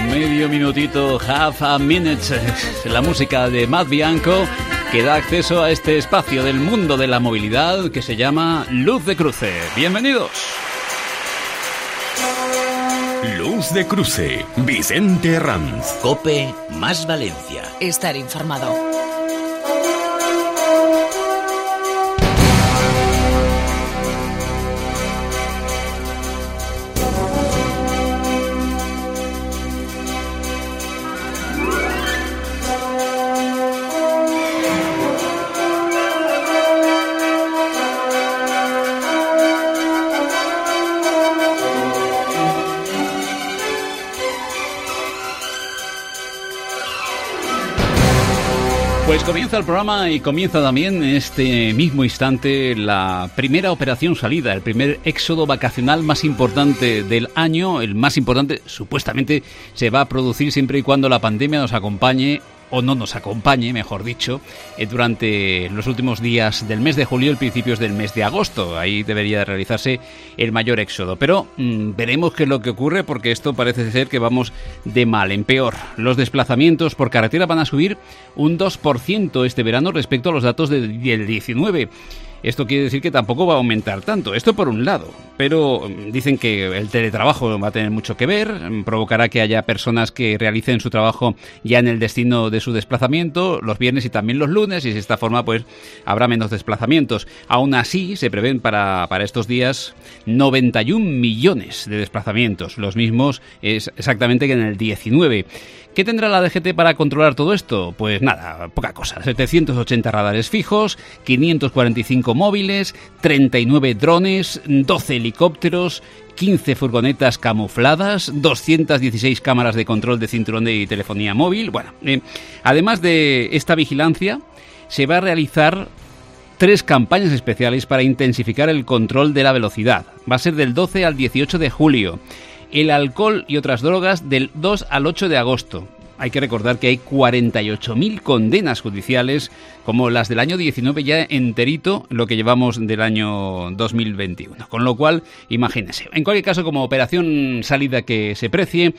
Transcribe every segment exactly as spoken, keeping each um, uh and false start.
Medio minutito, half a minute, la música de Matt Bianco que da acceso a este espacio del mundo de la movilidad que se llama Luz de Cruce. Bienvenidos. Luz de Cruce, Vicente Ranz. COPE más Valencia. Estar informado. Pues comienza el programa y comienza también en este mismo instante la primera operación salida, el primer éxodo vacacional más importante del año, el más importante supuestamente se va a producir siempre y cuando la pandemia nos acompañe o no nos acompañe, mejor dicho, eh, durante los últimos días del mes de julio y principios del mes de agosto. Ahí debería realizarse el mayor éxodo. Pero mmm, veremos qué es lo que ocurre, porque esto parece ser que vamos de mal en peor. Los desplazamientos por carretera van a subir un dos por ciento este verano respecto a los datos del diecinueve. Esto quiere decir que tampoco va a aumentar tanto. Esto por un lado. Pero dicen que el teletrabajo va a tener mucho que ver. Provocará que haya personas que realicen su trabajo ya en el destino de su desplazamiento, los viernes y también los lunes. Y de esta forma pues habrá menos desplazamientos. Aún así se prevén para, para estos días noventa y un millones de desplazamientos. Los mismos es exactamente que en el diecinueve. ¿Qué tendrá la D G T para controlar todo esto? Pues nada, poca cosa. setecientos ochenta radares fijos, quinientos cuarenta y cinco móviles, treinta y nueve drones, doce helicópteros, quince furgonetas camufladas, doscientas dieciséis cámaras de control de cinturón de telefonía móvil. Bueno, eh, además de esta vigilancia, se va a realizar tres campañas especiales para intensificar el control de la velocidad. Va a ser del doce al dieciocho de julio. El alcohol y otras drogas del dos al ocho de agosto. Hay que recordar que hay cuarenta y ocho mil condenas judiciales, como las del año diecinueve ya enterito, lo que llevamos del año dos mil veintiuno. Con lo cual, imagínense. En cualquier caso, como operación salida que se precie,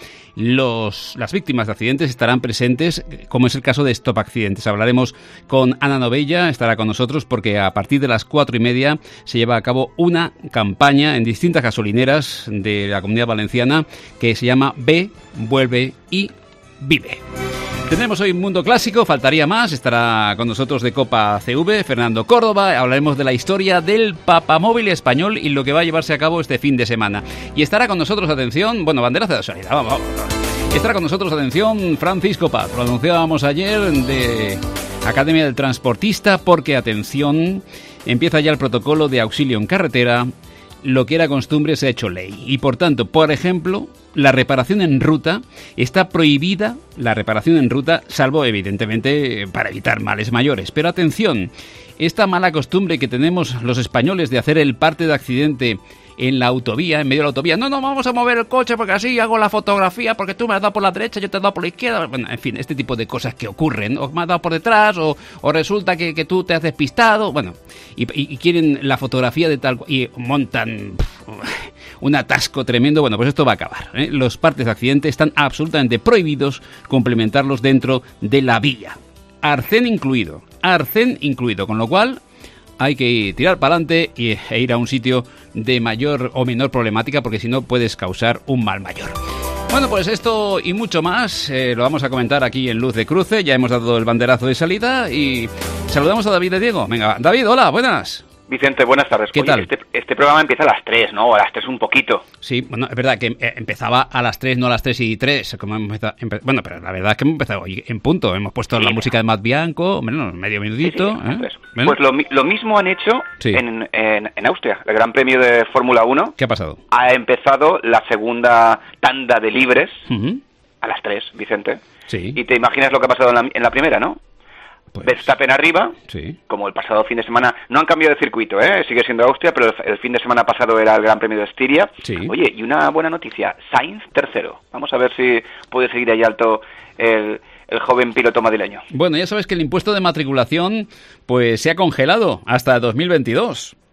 los, las víctimas de accidentes estarán presentes, como es el caso de Stop Accidentes. Hablaremos con Ana Novella, estará con nosotros, porque a partir de las cuatro y media se lleva a cabo una campaña en distintas gasolineras de la Comunidad Valenciana que se llama Ve, Vuelve y Vive. Tenemos hoy un Mundo Clásico, faltaría más, estará con nosotros de Copa C V, Fernando Córdoba, hablaremos de la historia del papamóvil español y lo que va a llevarse a cabo este fin de semana. Y estará con nosotros, atención, bueno, banderazo de salida, vamos, vamos. Estará con nosotros, atención, Francisco Paz, lo anunciábamos ayer, de Academia del Transportista, porque, atención, empieza ya el protocolo de auxilio en carretera. Lo que era costumbre se ha hecho ley y, por tanto, por ejemplo, la reparación en ruta está prohibida, la reparación en ruta, salvo evidentemente para evitar males mayores. Pero atención, esta mala costumbre que tenemos los españoles de hacer el parte de accidente en la autovía, en medio de la autovía, no, no, vamos a mover el coche porque así hago la fotografía, porque tú me has dado por la derecha, yo te he dado por la izquierda, bueno, en fin, este tipo de cosas que ocurren, o me has dado por detrás, o, o resulta que, que tú te has despistado, bueno, y, y, y quieren la fotografía de tal, y montan pff, un atasco tremendo. Bueno, pues esto va a acabar, ¿eh? Los partes de accidente están absolutamente prohibidos complementarlos dentro de la vía, arcén incluido, arcén incluido, con lo cual hay que tirar para adelante y, e ir a un sitio de mayor o menor problemática, porque si no puedes causar un mal mayor. Bueno, pues esto y mucho más eh, lo vamos a comentar aquí en Luz de Cruce. Ya hemos dado el banderazo de salida y saludamos a David de Diego. Venga, David, hola, buenas. Vicente, buenas tardes. ¿Qué Oye, tal? Este, este programa empieza a las tres, ¿no? O a las tres un poquito. Sí, bueno, es verdad que eh, empezaba a las tres, no a las tres y tres. Como hemos empezado, empe- bueno, pero la verdad es que hemos empezado hoy en punto. Hemos puesto sí, la música de Matt Bianco, bueno, medio minutito. Sí, sí, ¿eh? Pues, pues lo, lo mismo han hecho sí. en, en, en Austria, el Gran Premio de Fórmula uno. ¿Qué ha pasado? Ha empezado la segunda tanda de libres uh-huh. a las tres, Vicente. Sí. Y te imaginas lo que ha pasado en la, en la primera, ¿no? Pues, Verstappen arriba, sí. como el pasado fin de semana. No han cambiado de circuito, ¿eh? Sigue siendo Austria, pero el, el fin de semana pasado era el Gran Premio de Estiria. Sí. Oye, y una buena noticia, Sainz tercero. Vamos a ver si puede seguir ahí alto el, el joven piloto madrileño. Bueno, ya sabes que el impuesto de matriculación pues se ha congelado hasta dos mil veintidós.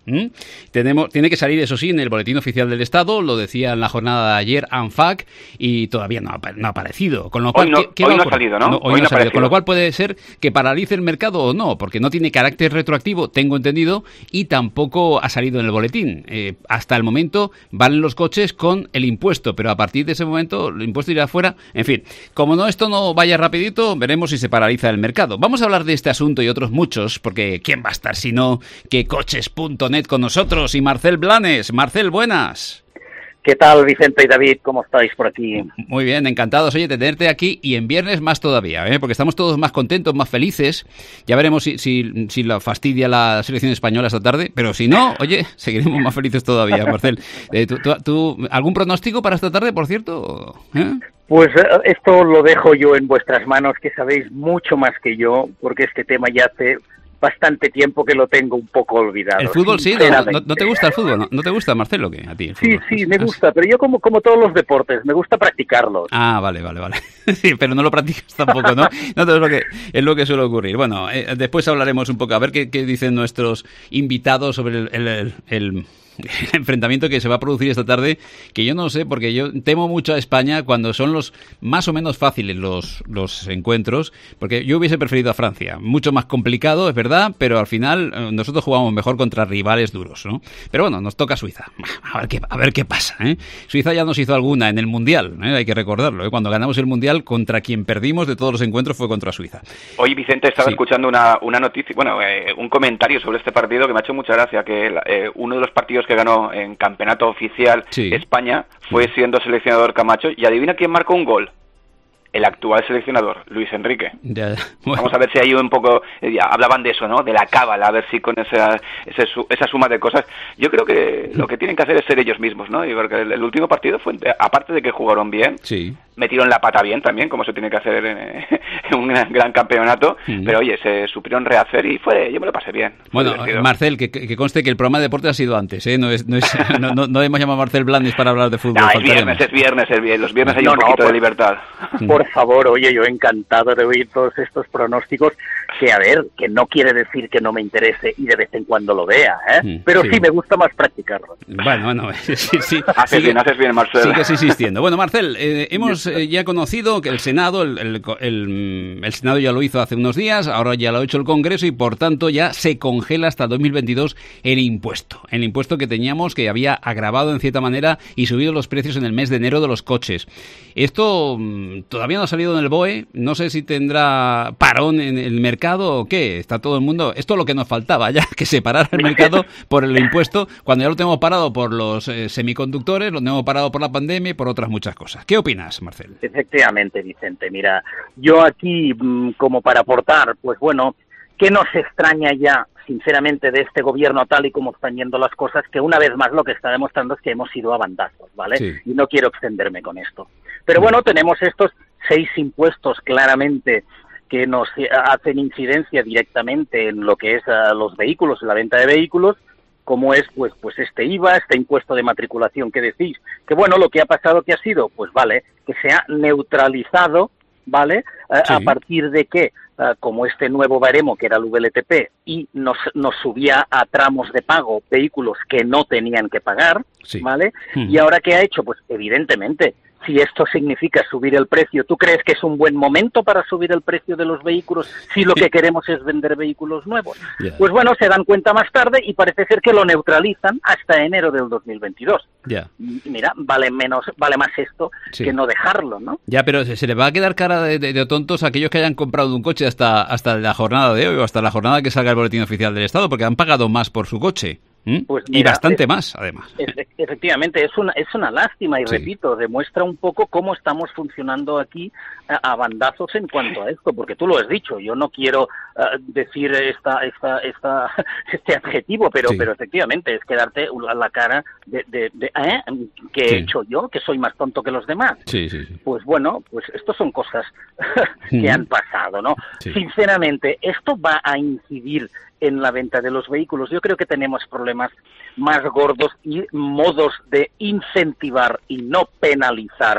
¿Mm? Tenemos, tiene que salir, eso sí, en el Boletín Oficial del Estado, lo decía en la jornada de ayer ANFAC, y todavía no ha, no ha aparecido. Con lo cual, hoy no, ¿qué, qué hoy va no a ha salido, ¿no? no hoy hoy no ha no salido. Con lo cual puede ser que paralice el mercado o no, porque no tiene carácter retroactivo, tengo entendido, y tampoco ha salido en el boletín. Eh, hasta el momento valen los coches con el impuesto, pero a partir de ese momento el impuesto irá fuera. En fin, como no esto no vaya rapidito, veremos si se paraliza el mercado. Vamos a hablar de este asunto y otros muchos, porque ¿quién va a estar si no que coches punto net con nosotros? Y Marcel Blanes. Marcel, buenas. ¿Qué tal, Vicente y David? ¿Cómo estáis por aquí? Muy bien, encantados, oye, de tenerte aquí, y en viernes más todavía, ¿eh? Porque estamos todos más contentos, más felices. Ya veremos si, si, si la fastidia la selección española esta tarde, pero si no, oye, seguiremos más felices todavía, Marcel. Eh, ¿tú, tú, tú, ¿Algún pronóstico para esta tarde, por cierto? ¿Eh? Pues uh, esto lo dejo yo en vuestras manos, que sabéis mucho más que yo, porque este tema ya hace bastante tiempo que lo tengo un poco olvidado. El fútbol sí, no, no, no te gusta el fútbol, ¿no, no te gusta, Marcelo, qué? A ti el sí, sí, me gusta, pero yo como como todos los deportes, me gusta practicarlos. Ah, vale, vale, vale. Sí, pero no lo practicas tampoco, ¿no? No, es lo que es lo que suele ocurrir. Bueno, eh, después hablaremos un poco, a ver qué, qué dicen nuestros invitados sobre el, el, el, el el enfrentamiento que se va a producir esta tarde, que yo no sé, porque yo temo mucho a España cuando son los más o menos fáciles los, los encuentros, porque yo hubiese preferido a Francia, mucho más complicado, es verdad, pero al final eh, nosotros jugamos mejor contra rivales duros, ¿no? Pero bueno, nos toca Suiza, a ver qué, a ver qué pasa, ¿eh? Suiza ya nos hizo alguna en el Mundial, ¿eh? Hay que recordarlo, ¿eh? Cuando ganamos el Mundial, contra quien perdimos de todos los encuentros fue contra Suiza. Hoy, Vicente, estaba sí. escuchando una, una noticia, bueno, eh, un comentario sobre este partido que me ha hecho mucha gracia, que eh, uno de los partidos que ganó en campeonato oficial sí. España fue sí. siendo seleccionador Camacho, y adivina quién marcó un gol. El actual seleccionador, Luis Enrique. Ya, bueno. Vamos a ver si hay un poco... Ya hablaban de eso, ¿no? De la cábala, a ver si con esa, esa, esa suma de cosas... Yo creo que lo que tienen que hacer es ser ellos mismos, ¿no? Y porque el, el último partido fue... Aparte de que jugaron bien, sí. metieron la pata bien también, como se tiene que hacer en, en un gran, gran campeonato, mm. pero oye, se supieron rehacer y fue... Yo me lo pasé bien. Bueno, Marcel, que, que conste que el programa de deporte ha sido antes, ¿eh? No, es, no, es, no, no, no hemos llamado a Marcel Blanes para hablar de fútbol. No, es viernes, es viernes, es viernes. Los viernes hay no, un poquito no, por, de libertad. Por favor, oye, yo encantado de oír todos estos pronósticos, que a ver, que no quiere decir que no me interese y de vez en cuando lo vea, ¿eh? Mm, pero sí. sí me gusta más practicarlo. Bueno, bueno, sí, sí. Haces sigue, bien, haces bien, Marcel. Sigues insistiendo. Bueno, Marcel, eh, hemos eh, ya conocido que el Senado, el, el, el, el Senado ya lo hizo hace unos días, ahora ya lo ha hecho el Congreso y por tanto ya se congela hasta dos mil veintidós el impuesto. El impuesto que teníamos, que había agravado en cierta manera y subido los precios en el mes de enero de los coches. Esto mmm, todavía no ha salido en el B O E, no sé si tendrá parón en el mercado o qué, está todo el mundo... Esto es lo que nos faltaba ya, que separar el mercado por el impuesto, cuando ya lo tenemos parado por los eh, semiconductores, lo tenemos parado por la pandemia y por otras muchas cosas. ¿Qué opinas, Marcel? Efectivamente, Vicente, mira, yo aquí como para aportar, pues bueno, ¿qué nos extraña ya, sinceramente, de este gobierno tal y como están yendo las cosas? Que una vez más lo que está demostrando es que hemos ido a bandazos, ¿vale? Sí. Y no quiero extenderme con esto. Pero bueno, tenemos estos seis impuestos claramente que nos hacen incidencia directamente en lo que es uh, los vehículos, la venta de vehículos, como es pues pues este I V A, este impuesto de matriculación que decís, que bueno, lo que ha pasado que ha sido, pues vale, que se ha neutralizado, ¿vale? Uh, sí. A partir de que, uh, como este nuevo baremo que era el V L T P y nos, nos subía a tramos de pago vehículos que no tenían que pagar, sí. ¿vale? Hmm. Y ahora ¿qué ha hecho? Pues evidentemente, si esto significa subir el precio, ¿tú crees que es un buen momento para subir el precio de los vehículos si lo que queremos es vender vehículos nuevos? Yeah. Pues bueno, se dan cuenta más tarde y parece ser que lo neutralizan hasta enero del dos mil veintidós. Yeah. Mira, vale menos, vale más esto sí. que no dejarlo, ¿no? Ya, pero se, se le va a quedar cara de, de, de tontos a aquellos que hayan comprado un coche hasta, hasta la jornada de hoy o hasta la jornada que salga el boletín oficial del Estado, porque han pagado más por su coche. ¿Mm? Pues mira, y bastante es, más, además. Efectivamente, es una, es una lástima y sí. repito, demuestra un poco cómo estamos funcionando aquí a, a bandazos en cuanto a esto, porque tú lo has dicho, yo no quiero uh, decir esta, esta, esta, este adjetivo, pero, sí. pero efectivamente es quedarte a la cara de, de, de ¿eh? ¿qué he sí. hecho yo? Que soy más tonto que los demás. Sí, sí, sí. Pues bueno, pues esto son cosas que mm. han pasado, ¿no? Sí. Sinceramente, esto va a incidir en la venta de los vehículos. Yo creo que tenemos problemas más gordos y modos de incentivar y no penalizar,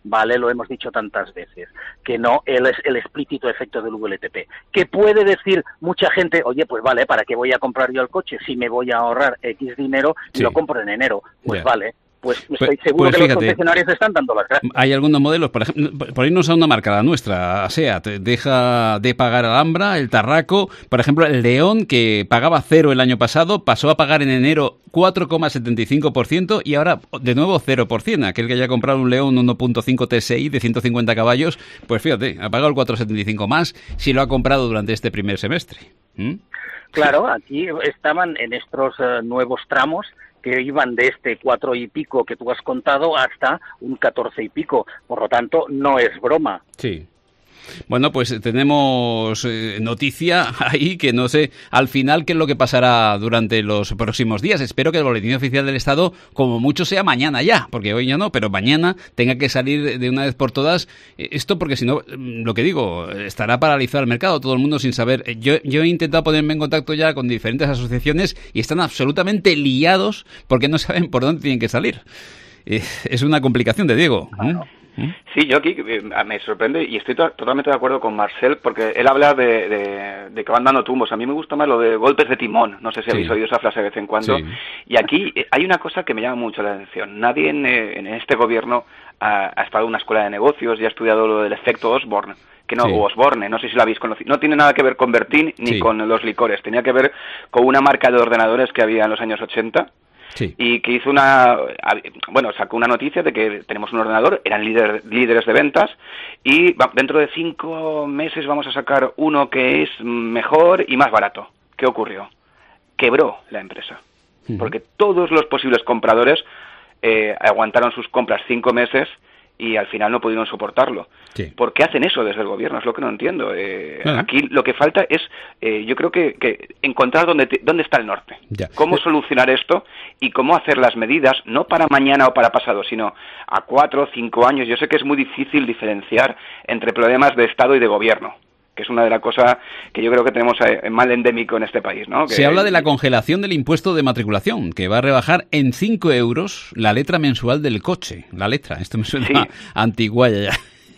vale, lo hemos dicho tantas veces, que no el, el explícito efecto del V L T P, que puede decir mucha gente, oye, pues vale, ¿para qué voy a comprar yo el coche si me voy a ahorrar X dinero y sí. lo compro en enero? Pues yeah. vale. Pues estoy pues, seguro pues que fíjate, los concesionarios están dando las gracias. Hay algunos modelos, por ejemplo, por irnos a una marca, la nuestra, a SEAT, deja de pagar Alhambra, el Tarraco, por ejemplo, el León, que pagaba cero el año pasado, pasó a pagar en enero cuatro coma setenta y cinco por ciento y ahora de nuevo cero por ciento. Aquel que haya comprado un León uno punto cinco T S I de ciento cincuenta caballos, pues fíjate, ha pagado el cuatro coma setenta y cinco más si lo ha comprado durante este primer semestre. ¿Mm? Claro, aquí estaban en estos uh, nuevos tramos que iban de este cuatro y pico que tú has contado hasta un catorce y pico. Por lo tanto, no es broma. Sí. Bueno, pues tenemos eh, noticia ahí que no sé al final qué es lo que pasará durante los próximos días. Espero que el Boletín Oficial del Estado, como mucho, sea mañana ya, porque hoy ya no, pero mañana tenga que salir de una vez por todas eh, esto, porque si no, lo que digo, estará paralizado el mercado, todo el mundo sin saber. Yo, yo he intentado ponerme en contacto ya con diferentes asociaciones y están absolutamente liados porque no saben por dónde tienen que salir. Eh, es una complicación, te digo. Claro. ¿Mm? Sí, yo aquí eh, me sorprende y estoy to- totalmente de acuerdo con Marcel porque él habla de, de, de que van dando tumbos. A mí me gusta más lo de golpes de timón. No sé si sí. habéis oído esa frase de vez en cuando. Sí. Y aquí eh, hay una cosa que me llama mucho la atención. Nadie en, eh, en este gobierno ha, ha estado en una escuela de negocios y ha estudiado lo del efecto Osborne. Que no, sí. o Osborne, no sé si lo habéis conocido. No tiene nada que ver con Bertín ni sí. con los licores. Tenía que ver con una marca de ordenadores que había en los años ochenta. Sí. Y que hizo una, bueno, sacó una noticia de que tenemos un ordenador, eran líder, líderes de ventas y dentro de cinco meses vamos a sacar uno que es mejor y más barato. ¿Qué ocurrió? Quebró la empresa, uh-huh. porque todos los posibles compradores eh, aguantaron sus compras cinco meses y al final no pudieron soportarlo. Sí. ¿Por qué hacen eso desde el gobierno? Es lo que no entiendo. Eh, uh-huh. Aquí lo que falta es, eh, yo creo que, que encontrar dónde, te, dónde está el norte. Ya. Cómo solucionar esto y cómo hacer las medidas, no para mañana o para pasado, sino a cuatro o cinco años. Yo sé que es muy difícil diferenciar entre problemas de Estado y de gobierno, que es una de las cosas que yo creo que tenemos mal endémico en este país, ¿no? Que se habla de la congelación del impuesto de matriculación, que va a rebajar en cinco euros la letra mensual del coche. La letra, esto me suena sí. antiguaya ya.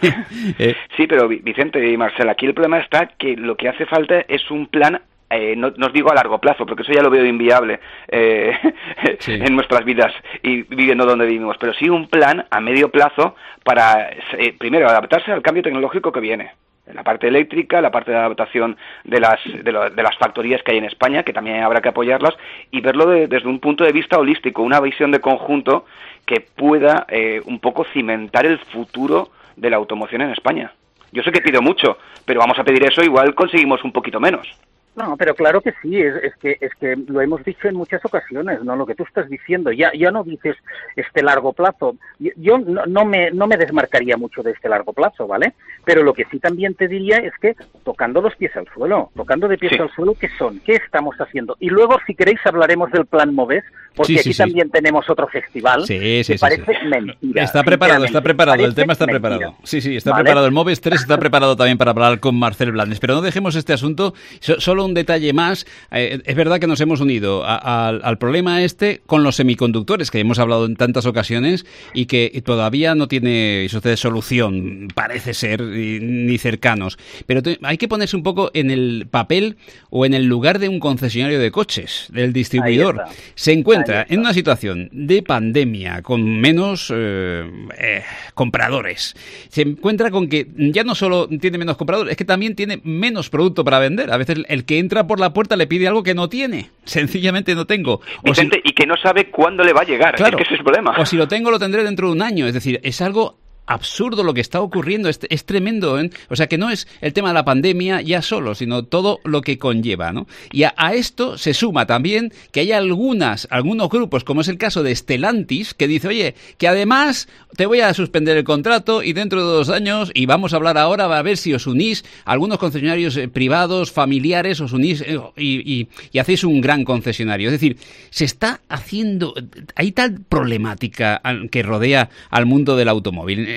eh. Sí, pero Vicente y Marcel, aquí el problema está que lo que hace falta es un plan, eh, no, no os digo a largo plazo, porque eso ya lo veo inviable eh, sí. en nuestras vidas y viviendo donde vivimos, pero sí un plan a medio plazo para, eh, primero, adaptarse al cambio tecnológico que viene. La parte eléctrica, la parte de adaptación de las de, lo, de las factorías que hay en España, que también habrá que apoyarlas, y verlo de, desde un punto de vista holístico, una visión de conjunto que pueda eh, un poco cimentar el futuro de la automoción en España. Yo sé que pido mucho, pero vamos a pedir eso, igual conseguimos un poquito menos. No, pero claro que sí, es, es que es que lo hemos dicho en muchas ocasiones, ¿no? Lo que tú estás diciendo, ya ya no dices este largo plazo. Yo, yo no, no me no me desmarcaría mucho de este largo plazo, ¿vale? Pero lo que sí también te diría es que tocando los pies al suelo, tocando de pies sí. al suelo, ¿qué son? ¿Qué estamos haciendo? Y luego, si queréis, hablaremos del Plan Moves, porque sí, sí, aquí sí. también tenemos otro festival sí, sí, que sí, parece sí. mentira. Está preparado, está preparado, el tema está mentira. preparado. Sí, sí, está ¿Vale? preparado. El Moves tres está preparado también para hablar con Marcel Blanes. Pero no dejemos este asunto, so, solo un detalle más. Eh, es verdad que nos hemos unido a, a, al problema este con los semiconductores, que hemos hablado en tantas ocasiones y que todavía no tiene ustedes solución, parece ser, ni cercanos. Pero te, hay que ponerse un poco en el papel o en el lugar de un concesionario de coches, del distribuidor. Se encuentra en una situación de pandemia, con menos eh, eh, compradores. Se encuentra con que ya no solo tiene menos compradores, es que también tiene menos producto para vender. A veces el que entra por la puerta le pide algo que no tiene. Sencillamente no tengo. O Vicente, si... y que no sabe cuándo le va a llegar. Claro. Es que ese es el problema. O si lo tengo, lo tendré dentro de un año. Es decir, es algo absurdo lo que está ocurriendo, es, es tremendo, ¿eh? O sea, que no es el tema de la pandemia ya solo, sino todo lo que conlleva, ¿no? Y a, a esto se suma también que hay algunas, algunos grupos, como es el caso de Stellantis, que dice, oye, que además te voy a suspender el contrato y dentro de dos años, y vamos a hablar ahora, va a ver si os unís, algunos concesionarios eh, privados, familiares, os unís eh, y, y, y hacéis un gran concesionario. Es decir, se está haciendo, hay tal problemática que rodea al mundo del automóvil.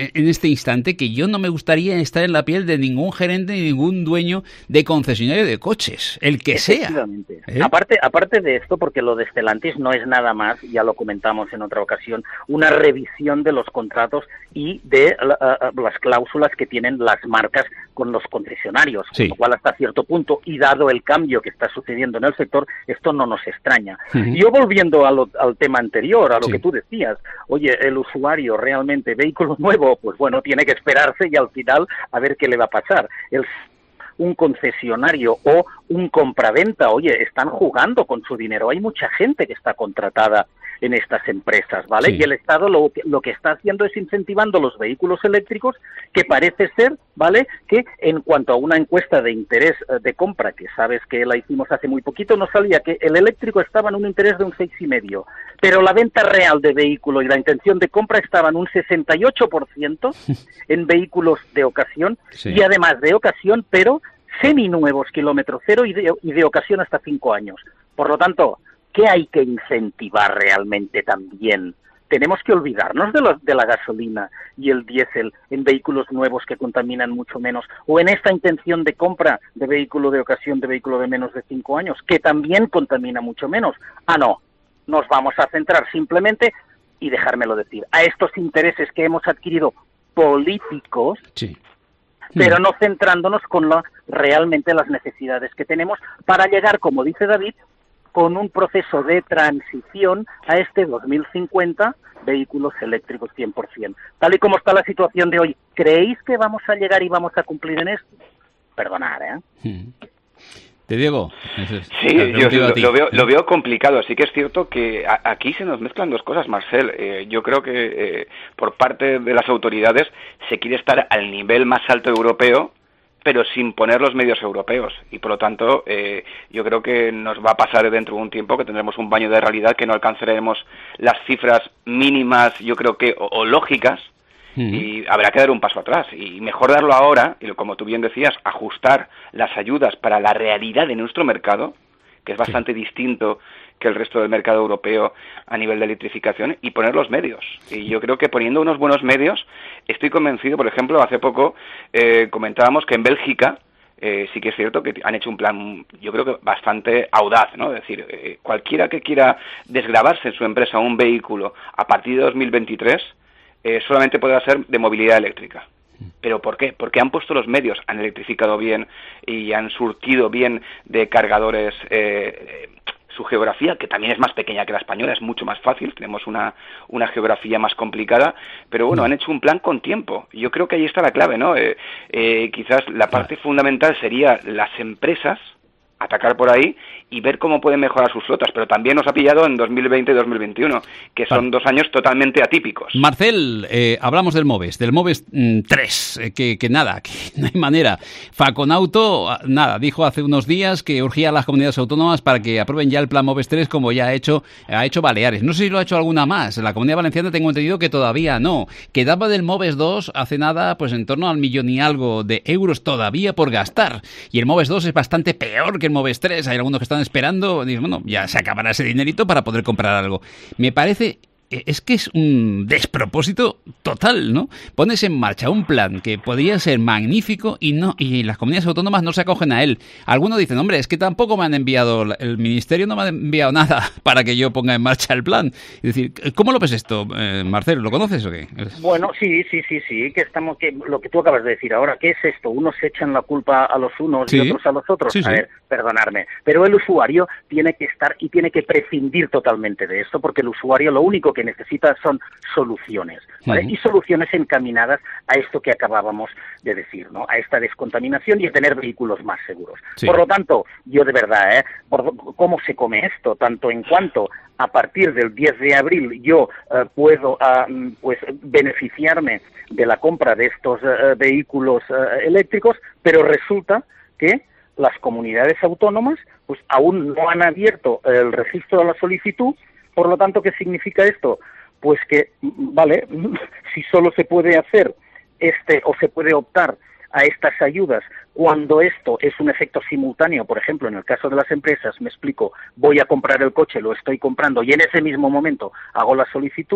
en este instante que yo no me gustaría estar en la piel de ningún gerente ni ningún dueño de concesionario de coches, el que sea. ¿Eh? Aparte, aparte de esto, porque lo de Stellantis no es nada más, ya lo comentamos en otra ocasión, una revisión de los contratos y de uh, uh, las cláusulas que tienen las marcas con los concesionarios, sí. Con lo cual hasta cierto punto, y dado el cambio que está sucediendo en el sector, esto no nos extraña. Uh-huh. Yo volviendo a lo, al tema anterior, a lo sí. que tú decías, oye, el usuario realmente, vehículo nuevo, pues bueno, tiene que esperarse y al final a ver qué le va a pasar. El un concesionario o un compraventa, oye, están jugando con su dinero. Hay mucha gente que está contratada en estas empresas, ¿vale? Sí. Y el Estado lo que, lo que está haciendo es incentivando los vehículos eléctricos, que parece ser, ¿vale?, que en cuanto a una encuesta de interés de compra, que sabes que la hicimos hace muy poquito, nos salía que el eléctrico estaba en un interés de un seis y medio, pero la venta real de vehículo y la intención de compra estaban un sesenta y ocho por ciento en vehículos de ocasión, sí. y además de ocasión, pero seminuevos, kilómetro cero y de, y de ocasión hasta cinco años. Por lo tanto, ¿qué hay que incentivar realmente también? Tenemos que olvidarnos de, lo, de la gasolina y el diésel en vehículos nuevos que contaminan mucho menos, o en esta intención de compra de vehículo de ocasión, de vehículo de menos de cinco años, que también contamina mucho menos. Ah, no, nos vamos a centrar simplemente, y dejármelo decir, a estos intereses que hemos adquirido políticos, sí. pero no centrándonos con la, realmente las necesidades que tenemos para llegar, como dice David, con un proceso de transición a este dos mil cincuenta, vehículos eléctricos cien por ciento. Tal y como está la situación de hoy, ¿creéis que vamos a llegar y vamos a cumplir en esto? Perdonad, ¿eh? Hmm. ¿Te Diego? Es, sí, yo lo, lo, veo, lo veo complicado. Sí que es cierto que a, aquí se nos mezclan dos cosas, Marcel. Eh, yo creo que eh, por parte de las autoridades se quiere estar al nivel más alto europeo, pero sin poner los medios europeos. Y por lo tanto, eh, yo creo que nos va a pasar dentro de un tiempo que tendremos un baño de realidad, que no alcanzaremos las cifras mínimas, yo creo que, o, o lógicas, mm. y habrá que dar un paso atrás. Y mejor darlo ahora, y como tú bien decías, ajustar las ayudas para la realidad de nuestro mercado, que es bastante sí. distinto que el resto del mercado europeo a nivel de electrificación, y poner los medios. Y yo creo que poniendo unos buenos medios, estoy convencido. Por ejemplo, hace poco eh, comentábamos que en Bélgica eh, sí que es cierto que han hecho un plan, yo creo que bastante audaz, ¿no? Es decir, eh, cualquiera que quiera desgravarse en su empresa un vehículo a partir de dos mil veintitrés, eh, solamente podrá ser de movilidad eléctrica. ¿Pero por qué? Porque han puesto los medios, han electrificado bien y han surtido bien de cargadores. Eh, su geografía, que también es más pequeña que la española, es mucho más fácil, tenemos una, una geografía más complicada, pero bueno, han hecho un plan con tiempo. Yo creo que ahí está la clave, ¿no? Eh, eh, quizás la parte fundamental sería las empresas, atacar por ahí y ver cómo pueden mejorar sus flotas, pero también nos ha pillado en dos mil veinte y dos mil veintiuno, que son vale. dos años totalmente atípicos. Marcel, eh, hablamos del Moves, del Moves mm, tres, eh, que, que nada, que no hay manera. Faconauto, nada, dijo hace unos días que urgía a las comunidades autónomas para que aprueben ya el plan Moves tres, como ya ha hecho, ha hecho Baleares. No sé si lo ha hecho alguna más. La Comunidad Valenciana tengo entendido que todavía no. Quedaba del Moves dos hace nada, pues en torno al millón y algo de euros todavía por gastar. Y el Moves dos es bastante peor que el Moves tres. Hay algunos que están esperando, dicen, bueno, ya se acabará ese dinerito para poder comprar algo. Me parece, es que es un despropósito total, ¿no? Pones en marcha un plan que podría ser magnífico y no, y las comunidades autónomas no se acogen a él. Algunos dicen, hombre, es que tampoco me han enviado, el ministerio no me ha enviado nada para que yo ponga en marcha el plan. Es decir, ¿cómo lo ves esto, eh, Marcelo? ¿Lo conoces o qué? Bueno, sí, sí, sí, sí, que estamos, que lo que tú acabas de decir ahora, ¿qué es esto? Unos echan la culpa a los unos ¿Sí? y otros a los otros. Sí, sí. A ver, perdonarme, pero el usuario tiene que estar y tiene que prescindir totalmente de esto, porque el usuario lo único que necesita son soluciones, ¿vale? Uh-huh. Y soluciones encaminadas a esto que acabábamos de decir, ¿no? A esta descontaminación y a tener vehículos más seguros. Sí. Por lo tanto, yo de verdad, ¿eh? Por, ¿cómo se come esto? Tanto en cuanto a partir del diez de abril yo uh, puedo uh, pues beneficiarme de la compra de estos uh, vehículos uh, eléctricos, pero resulta que las comunidades autónomas pues aún no han abierto el registro de la solicitud. Por lo tanto, ¿qué significa esto? Pues que, vale, si solo se puede hacer este o se puede optar a estas ayudas cuando esto es un efecto simultáneo, por ejemplo, en el caso de las empresas, me explico, voy a comprar el coche, lo estoy comprando y en ese mismo momento hago la solicitud,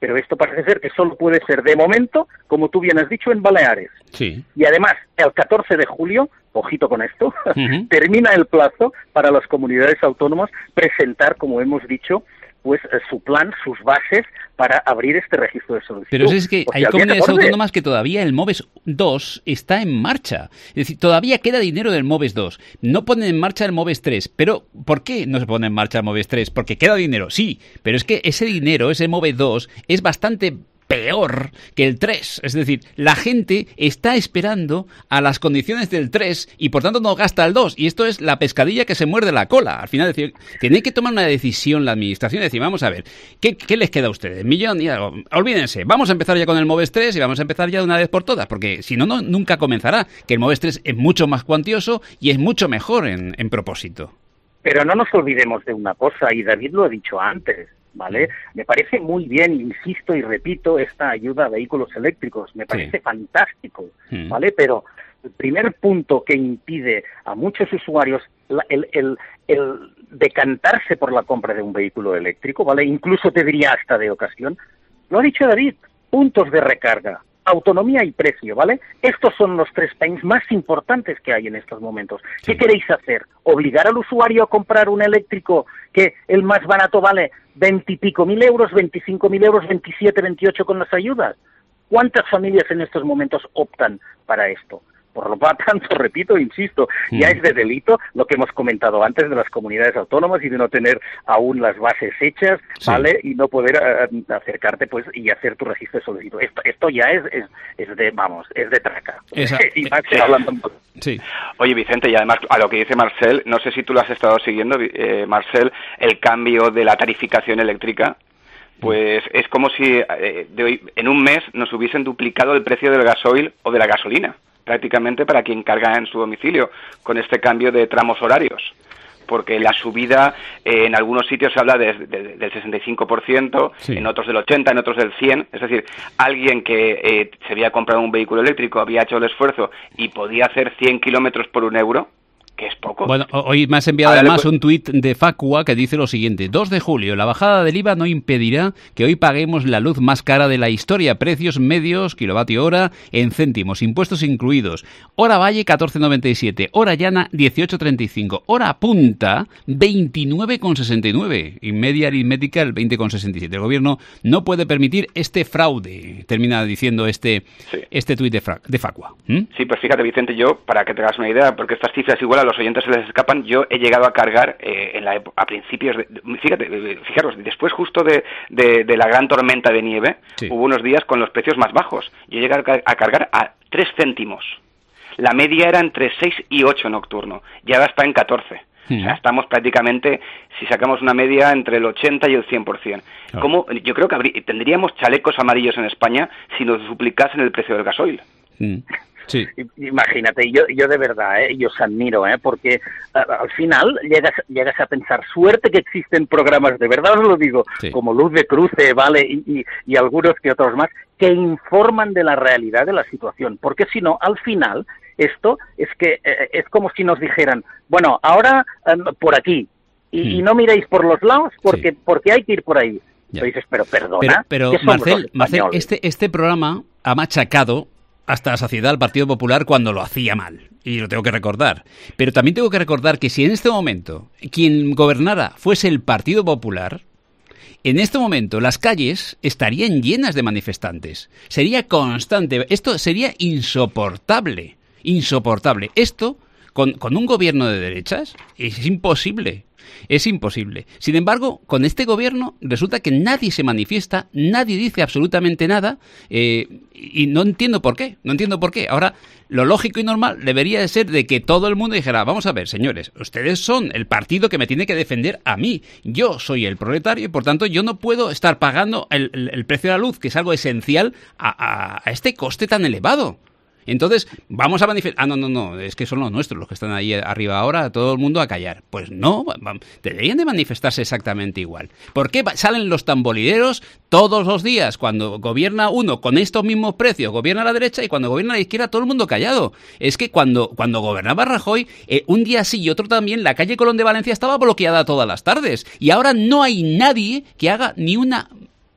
pero esto parece ser que solo puede ser de momento, como tú bien has dicho, en Baleares. Sí. Y además, el catorce de julio, ojito con esto, uh-huh. termina el plazo para las comunidades autónomas presentar, como hemos dicho, pues su plan, sus bases para abrir este registro de solicitud. Pero es que o sea, hay comunidades catorce... autónomas que todavía el MOVES dos está en marcha. Es decir, todavía queda dinero del MOVES dos. No ponen en marcha el MOVES tres. Pero, ¿por qué no se pone en marcha el MOVES tres? Porque queda dinero, sí. Pero es que ese dinero, ese MOVES dos, es bastante peor que el tres. Es decir, la gente está esperando a las condiciones del tres y por tanto no gasta el dos. Y esto es la pescadilla que se muerde la cola. Al final, decir, tiene que tomar una decisión la administración y decir, vamos a ver, ¿qué, qué les queda a ustedes? Millón y algo. Olvídense, vamos a empezar ya con el MOVES tres y vamos a empezar ya de una vez por todas, porque si no, no nunca comenzará. Que el MOVES tres es mucho más cuantioso y es mucho mejor en, en propósito. Pero no nos olvidemos de una cosa, y David lo ha dicho antes, ¿vale? Me parece muy bien, insisto y repito, esta ayuda a vehículos eléctricos, me parece sí. fantástico, ¿vale? Pero el primer punto que impide a muchos usuarios la, el, el, el decantarse por la compra de un vehículo eléctrico, ¿vale? Incluso te diría hasta de ocasión, lo ha dicho David, puntos de recarga, autonomía y precio, ¿vale? Estos son los tres pains más importantes que hay en estos momentos. ¿Qué sí. queréis hacer? ¿Obligar al usuario a comprar un eléctrico que el más barato vale veintipico mil euros, veinticinco mil euros, veintisiete, veintiocho con las ayudas? ¿Cuántas familias en estos momentos optan para esto? Por lo tanto, repito, insisto, mm. ya es de delito lo que hemos comentado antes de las comunidades autónomas y de no tener aún las bases hechas, sí. ¿vale? Y no poder uh, acercarte, pues, y hacer tu registro de solicitud. Esto, esto ya es, es, es de, vamos, es de traca. Esa, y más sí. hablando... Sí. Oye, Vicente, y además a lo que dice Marcel, no sé si tú lo has estado siguiendo, eh, Marcel, el cambio de la tarificación eléctrica, pues es como si eh, de hoy, en un mes nos hubiesen duplicado el precio del gasoil o de la gasolina, prácticamente para quien carga en su domicilio, con este cambio de tramos horarios. Porque la subida eh, en algunos sitios se habla de, de, del sesenta y cinco por ciento, sí. en otros del ochenta por ciento, en otros del cien por ciento. Es decir, alguien que eh, se había comprado un vehículo eléctrico, había hecho el esfuerzo y podía hacer cien kilómetros por un euro, que es poco. Bueno, hoy me has enviado Ahora además un tuit de Facua que dice lo siguiente: dos de julio, la bajada del I V A no impedirá que hoy paguemos la luz más cara de la historia. Precios medios, kilovatio hora, en céntimos, impuestos incluidos. Hora Valle, catorce noventa y siete. Hora Llana, dieciocho treinta y cinco. Hora Punta, veintinueve sesenta y nueve. Y media aritmética, el veinte sesenta y siete. El gobierno no puede permitir este fraude, termina diciendo este, sí. este tuit de, de Facua. ¿Mm? Sí, pues fíjate, Vicente, yo, para que te hagas una idea, porque estas cifras igual a los oyentes se les escapan, yo he llegado a cargar eh, en la, a principios de, fíjate, fijaros, después justo de, de, de la gran tormenta de nieve, sí. hubo unos días con los precios más bajos. Yo he llegado a cargar a tres céntimos. La media era entre seis y ocho nocturno, y ahora está en catorce. Sí. O sea, estamos prácticamente, si sacamos una media, entre el ochenta y el cien por ciento. Claro. ¿Cómo? Yo creo que habría, tendríamos chalecos amarillos en España si nos duplicasen el precio del gasoil. Mm. Sí. Imagínate, yo yo de verdad, ¿eh? yo os admiro, ¿eh? porque uh, al final llegas llegas a pensar, suerte que existen programas, de verdad os lo digo, sí. como Luz de Cruce, ¿vale? Y, y, y algunos que otros más, que informan de la realidad de la situación, porque si no, al final, esto es que eh, es como si nos dijeran, bueno, ahora um, por aquí, y, mm. y no miréis por los lados, porque, sí. porque hay que ir por ahí. Ya. Dices, pero perdona, pero, pero Marcel, Marcel, este, este programa ha machacado hasta la saciedad al Partido Popular cuando lo hacía mal, y lo tengo que recordar. Pero también tengo que recordar que si en este momento quien gobernara fuese el Partido Popular, en este momento las calles estarían llenas de manifestantes. Sería constante. Esto sería insoportable. Insoportable. Esto, con, con un gobierno de derechas, es imposible. Es imposible. Sin embargo, con este gobierno resulta que nadie se manifiesta, nadie dice absolutamente nada, eh, y no entiendo por qué, no entiendo por qué. Ahora, lo lógico y normal debería de ser de que todo el mundo dijera, vamos a ver, señores, ustedes son el partido que me tiene que defender a mí. Yo soy el proletario y, por tanto, yo no puedo estar pagando el, el, el precio de la luz, que es algo esencial, a, a, a este coste tan elevado. Entonces, vamos a manifestar... Ah, no, no, no, es que son los nuestros los que están ahí arriba ahora, todo el mundo a callar. Pues no, deberían de manifestarse exactamente igual. ¿Por qué salen los tamborileros todos los días cuando gobierna uno con estos mismos precios, gobierna la derecha, y cuando gobierna la izquierda todo el mundo callado? Es que cuando, cuando gobernaba Rajoy, eh, un día sí y otro también, la calle Colón de Valencia estaba bloqueada todas las tardes. Y ahora no hay nadie que haga ni una...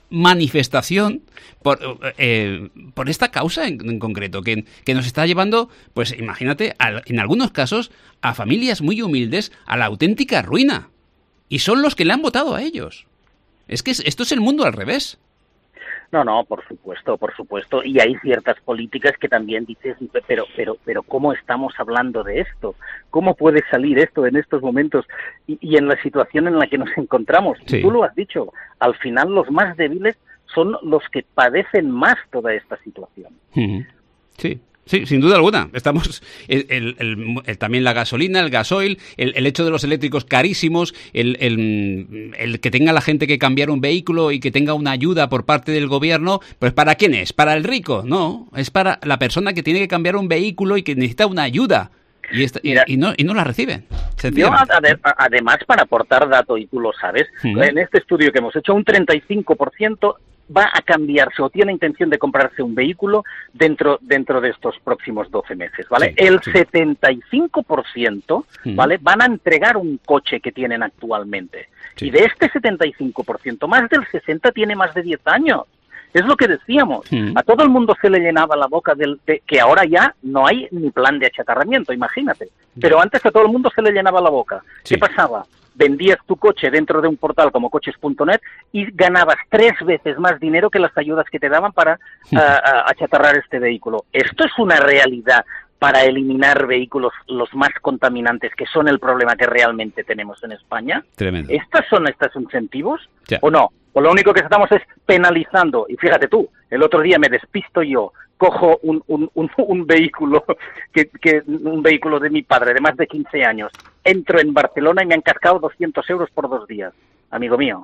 manifestación por, eh, por esta causa en, en concreto, que, que nos está llevando, pues imagínate, a, en algunos casos, a familias muy humildes a la auténtica ruina. Y son los que le han votado a ellos. Es que esto es el mundo al revés. No, no, por supuesto, por supuesto. Y hay ciertas políticas que también dices, pero, pero, pero, ¿cómo estamos hablando de esto? ¿Cómo puede salir esto en estos momentos y, y en la situación en la que nos encontramos? Sí. Y tú lo has dicho, al final los más débiles son los que padecen más toda esta situación. Sí. Sí, sin duda alguna. Estamos el, el, el, el, también la gasolina, el gasoil, el, el hecho de los eléctricos carísimos, el, el, el que tenga la gente que cambiar un vehículo y que tenga una ayuda por parte del gobierno, pues ¿para quién es? ¿Para el rico? No, es para la persona que tiene que cambiar un vehículo y que necesita una ayuda. Y, esta, y, y, no, y no la reciben. Yo, además, para aportar dato, y tú lo sabes, uh-huh. en este estudio que hemos hecho, un treinta y cinco por ciento va a cambiarse o tiene intención de comprarse un vehículo dentro dentro de estos próximos doce meses, ¿vale? Sí, el sí. setenta y cinco por ciento, ¿vale? Uh-huh. Van a entregar un coche que tienen actualmente. Sí. Y de este setenta y cinco por ciento, más del sesenta por ciento tiene más de diez años. Es lo que decíamos. Mm. A todo el mundo se le llenaba la boca del, de que ahora ya no hay ni plan de achatarramiento, imagínate. Pero antes a todo el mundo se le llenaba la boca. Sí. ¿Qué pasaba? Vendías tu coche dentro de un portal como coches punto net y ganabas tres veces más dinero que las ayudas que te daban para mm. uh, uh, achatarrar este vehículo. Esto es una realidad para eliminar vehículos los más contaminantes, que son el problema que realmente tenemos en España. Tremendo. ¿Estos son estos incentivos ya. o no? O lo único que estamos es penalizando. Y fíjate tú, el otro día me despisto yo, cojo un, un, un, un vehículo que, que un vehículo de mi padre de más de quince años, entro en Barcelona y me han cascado doscientos euros por dos días, amigo mío.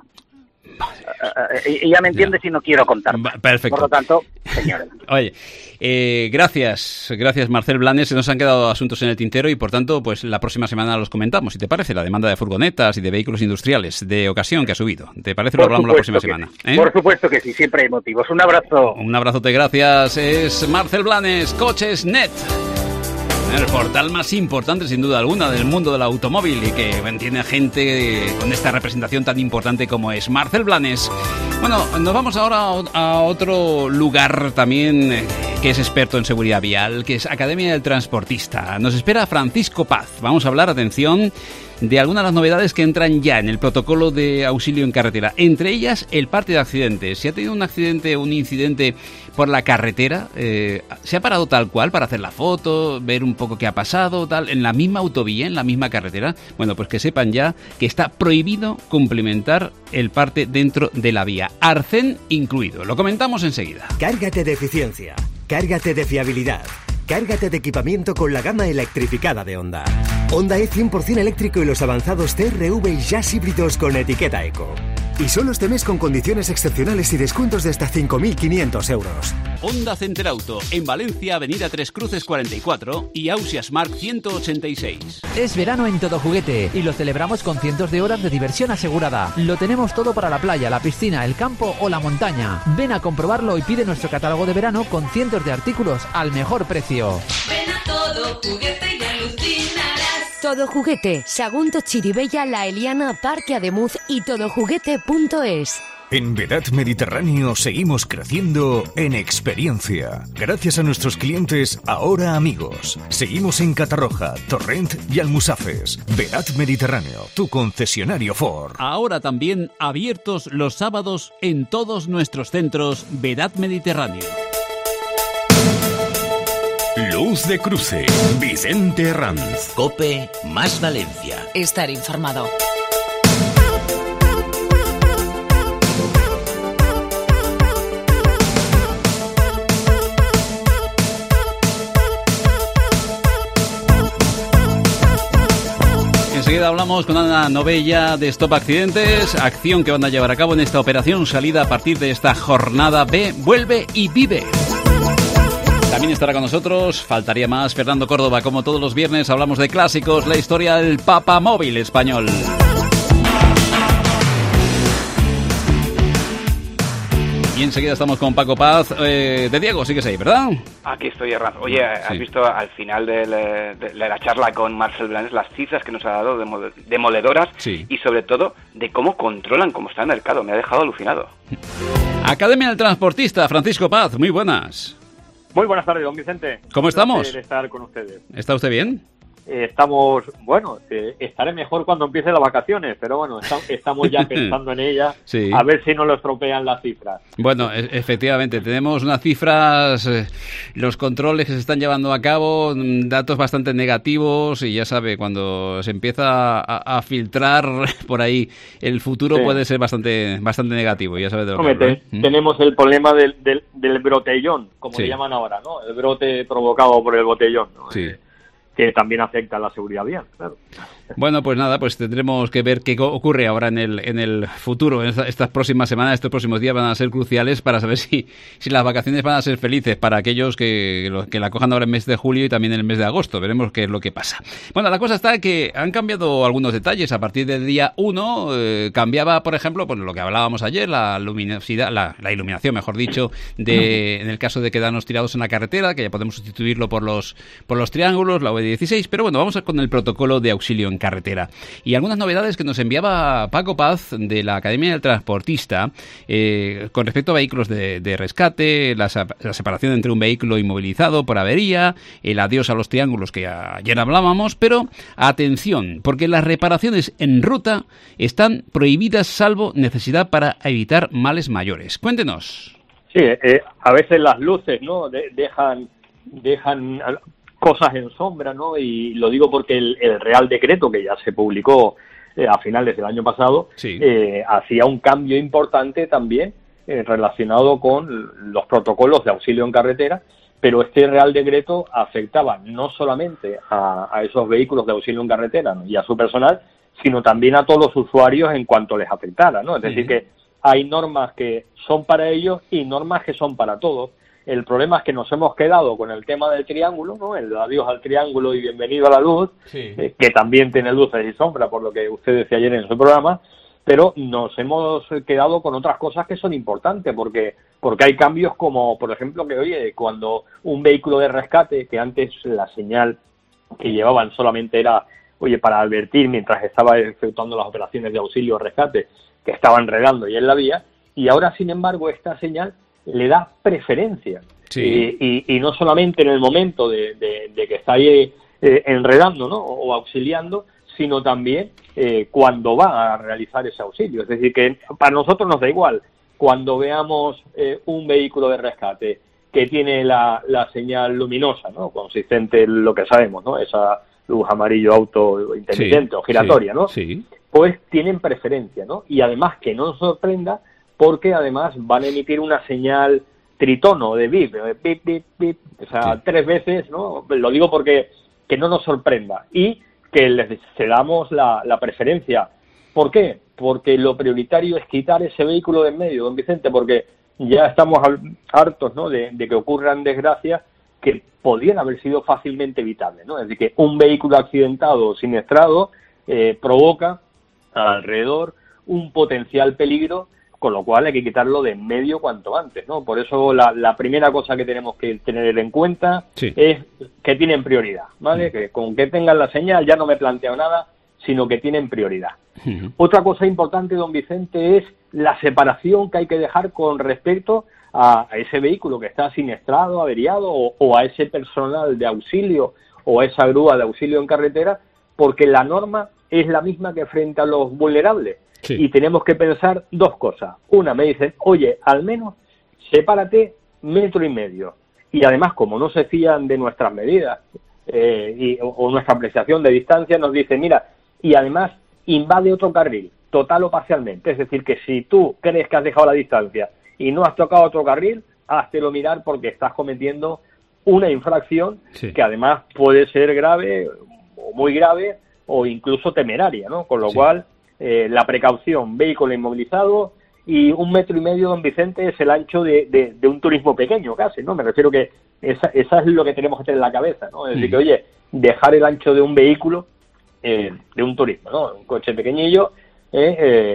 Uh, y ya me entiendes ya. Y no quiero contar. Perfecto. Por lo tanto, señores. Oye, eh, gracias, gracias Marcel Blanes. Se nos han quedado asuntos en el tintero y por tanto, pues la próxima semana los comentamos. Si te parece, la demanda de furgonetas y de vehículos industriales de ocasión que ha subido. ¿Te parece? Lo hablamos la próxima semana. Sí. ¿Eh? Por supuesto que sí, siempre hay motivos. Un abrazo. Un abrazote, gracias. Es Marcel Blanes, Coches punto net. El portal más importante, sin duda alguna, del mundo del automóvil y que tiene gente con esta representación tan importante como es Marcel Blanes. Bueno, nos vamos ahora a otro lugar también que es experto en seguridad vial, que es Academia del Transportista. Nos espera Francisco Paz. Vamos a hablar, atención, de algunas de las novedades que entran ya en el protocolo de auxilio en carretera. Entre ellas, el parte de accidentes. Si ha tenido un accidente o un incidente por la carretera, eh, se ha parado tal cual para hacer la foto, ver un poco qué ha pasado, tal, en la misma autovía, en la misma carretera. Bueno, pues que sepan ya que está prohibido cumplimentar el parte dentro de la vía. Arcén incluido. Lo comentamos enseguida. Cárgate de eficiencia. Cárgate de fiabilidad. Cárgate de equipamiento con la gama electrificada de Honda. Honda E cien por ciento eléctrico y los avanzados T R V y Jazz híbridos con etiqueta Eco. Y solo este mes con condiciones excepcionales y descuentos de hasta cinco mil quinientos euros. Honda Center Auto, en Valencia, Avenida Tres Cruces cuarenta y cuatro y Ausias Mark ciento ochenta y seis. Es verano en Todo Juguete y lo celebramos con cientos de horas de diversión asegurada. Lo tenemos todo para la playa, la piscina, el campo o la montaña. Ven a comprobarlo y pide nuestro catálogo de verano con cientos de artículos al mejor precio. Ven a Todo Juguete y alucinarás. Todo Juguete, Sagunto, Chiribella, La Eliana, Parque Ademuz y todojuguete punto es. En Vedat Mediterráneo seguimos creciendo en experiencia. Gracias a nuestros clientes, ahora amigos. Seguimos en Catarroja, Torrent y Almusafes. Vedat Mediterráneo, tu concesionario Ford. Ahora también abiertos los sábados en todos nuestros centros Vedat Mediterráneo. Luz de Cruce, Vicente Ranz. COPE más Valencia. Estar informado. Enseguida hablamos con Ana Novella de Stop Accidentes, acción que van a llevar a cabo en esta operación salida a partir de esta jornada B. Vuelve y vive. También estará con nosotros, faltaría más, Fernando Córdoba. Como todos los viernes hablamos de clásicos, la historia del papamóvil español. Y enseguida estamos con Paco Paz. Eh, de Diego, sigues ahí, ¿verdad? Aquí estoy, Herranz. Oye, ¿has sí. visto al final de, de, de la charla con Marcel Blanes las cifras que nos ha dado demoledoras? Sí. Y sobre todo de cómo controlan cómo está el mercado? Me ha dejado alucinado. Academia del Transportista, Francisco Paz, muy buenas. Muy buenas tardes, don Vicente. ¿Cómo estamos? De estar con ustedes. ¿Está usted bien? Eh, estamos, bueno, eh, estaré mejor cuando empiecen las vacaciones, pero bueno, está, estamos ya pensando en ella, sí. A ver si no lo estropean las cifras. Bueno, e- efectivamente, tenemos unas cifras, eh, los controles que se están llevando a cabo, datos bastante negativos, y ya sabe, cuando se empieza a, a filtrar por ahí, el futuro sí. puede ser bastante bastante negativo, ya sabe de lo Hombre, que hablo, ¿eh? te, tenemos el problema del, del, del brotellón, como sí. le llaman ahora, ¿no? El brote provocado por el botellón, ¿no? Sí. Eh, que también afecta a la seguridad vial, claro. Bueno, pues nada, pues tendremos que ver qué ocurre ahora en el en el futuro. En esta, estas próximas semanas, estos próximos días van a ser cruciales para saber si, si las vacaciones van a ser felices para aquellos que, que la cojan ahora en el mes de julio y también en el mes de agosto. Veremos qué es lo que pasa. Bueno, la cosa está que han cambiado algunos detalles. A partir del día uno eh, cambiaba, por ejemplo, pues lo que hablábamos ayer, la luminosidad, la, la iluminación, mejor dicho, de en el caso de quedarnos tirados en la carretera, que ya podemos sustituirlo por los por los triángulos, la U V dieciséis, pero bueno, vamos con el protocolo de auxilio en carretera. Y algunas novedades que nos enviaba Paco Paz de la Academia del Transportista eh, con respecto a vehículos de, de rescate, la, la separación entre un vehículo inmovilizado por avería, el adiós a los triángulos que ayer hablábamos, pero atención, porque las reparaciones en ruta están prohibidas salvo necesidad para evitar males mayores. Cuéntenos. Sí, eh, a veces las luces, ¿no? De, dejan dejan cosas en sombra, ¿no? Y lo digo porque el, el Real Decreto, que ya se publicó eh, a finales del año pasado, sí. eh, hacía un cambio importante también eh, relacionado con los protocolos de auxilio en carretera, pero este Real Decreto afectaba no solamente a, a esos vehículos de auxilio en carretera, ¿no? y a su personal, sino también a todos los usuarios en cuanto les afectara, ¿no? Es decir, sí. que hay normas que son para ellos y normas que son para todos. El problema es que nos hemos quedado con el tema del triángulo, ¿no? El adiós al triángulo y bienvenido a la luz, sí. eh, que también tiene luces y sombras, por lo que usted decía ayer en su programa, pero nos hemos quedado con otras cosas que son importantes, porque porque hay cambios como, por ejemplo, que oye, cuando un vehículo de rescate, que antes la señal que llevaban solamente era, oye, para advertir mientras estaba efectuando las operaciones de auxilio o rescate, que estaba enredando ya en la vía, y ahora, sin embargo, esta señal le da preferencia. Sí. Eh, y, y no solamente en el momento de, de, de que está ahí eh, enredando, ¿no? o auxiliando, sino también eh, cuando va a realizar ese auxilio. Es decir, que para nosotros nos da igual cuando veamos eh, un vehículo de rescate que tiene la, la señal luminosa, ¿no? consistente en lo que sabemos, ¿no? esa luz amarillo auto intermitente sí, o giratoria, sí, ¿no? Sí. Pues tienen preferencia, ¿no? Y además que no nos sorprenda, porque además van a emitir una señal tritono de bip, bip, bip, bip, o sea, sí. tres veces, ¿no? Lo digo porque que no nos sorprenda y que les cedamos la, la preferencia. ¿Por qué? Porque lo prioritario es quitar ese vehículo de en medio, don Vicente, porque ya estamos hartos, ¿no? de, de que ocurran desgracias que podrían haber sido fácilmente evitables, ¿no? Es decir, que un vehículo accidentado o siniestrado eh, provoca alrededor un potencial peligro, con lo cual hay que quitarlo de en medio cuanto antes, ¿no? Por eso la, la primera cosa que tenemos que tener en cuenta sí. es que tienen prioridad, ¿vale? Mm. Que con que tengan la señal ya no me planteo nada, sino que tienen prioridad. Mm. Otra cosa importante, don Vicente, es la separación que hay que dejar con respecto a, a ese vehículo que está siniestrado, averiado, o, o a ese personal de auxilio o a esa grúa de auxilio en carretera, porque la norma es la misma que frente a los vulnerables. Sí. Y tenemos que pensar dos cosas. Una, me dicen, oye, al menos sepárate metro y medio. Y además, como no se fían de nuestras medidas eh, y, o, o nuestra apreciación de distancia, nos dicen, mira, y además invade otro carril, total o parcialmente. Es decir, que si tú crees que has dejado la distancia y no has tocado otro carril, háztelo mirar porque estás cometiendo una infracción sí. que además puede ser grave o muy grave o incluso temeraria, ¿no? Con lo sí. cual... Eh, la precaución, vehículo inmovilizado y un metro y medio, don Vicente, es el ancho de, de, de un turismo pequeño casi, ¿no? Me refiero que esa, esa es lo que tenemos que tener en la cabeza, ¿no? Es decir, que, oye, dejar el ancho de un vehículo, eh, de un turismo, ¿no? Un coche pequeñillo, eh, eh,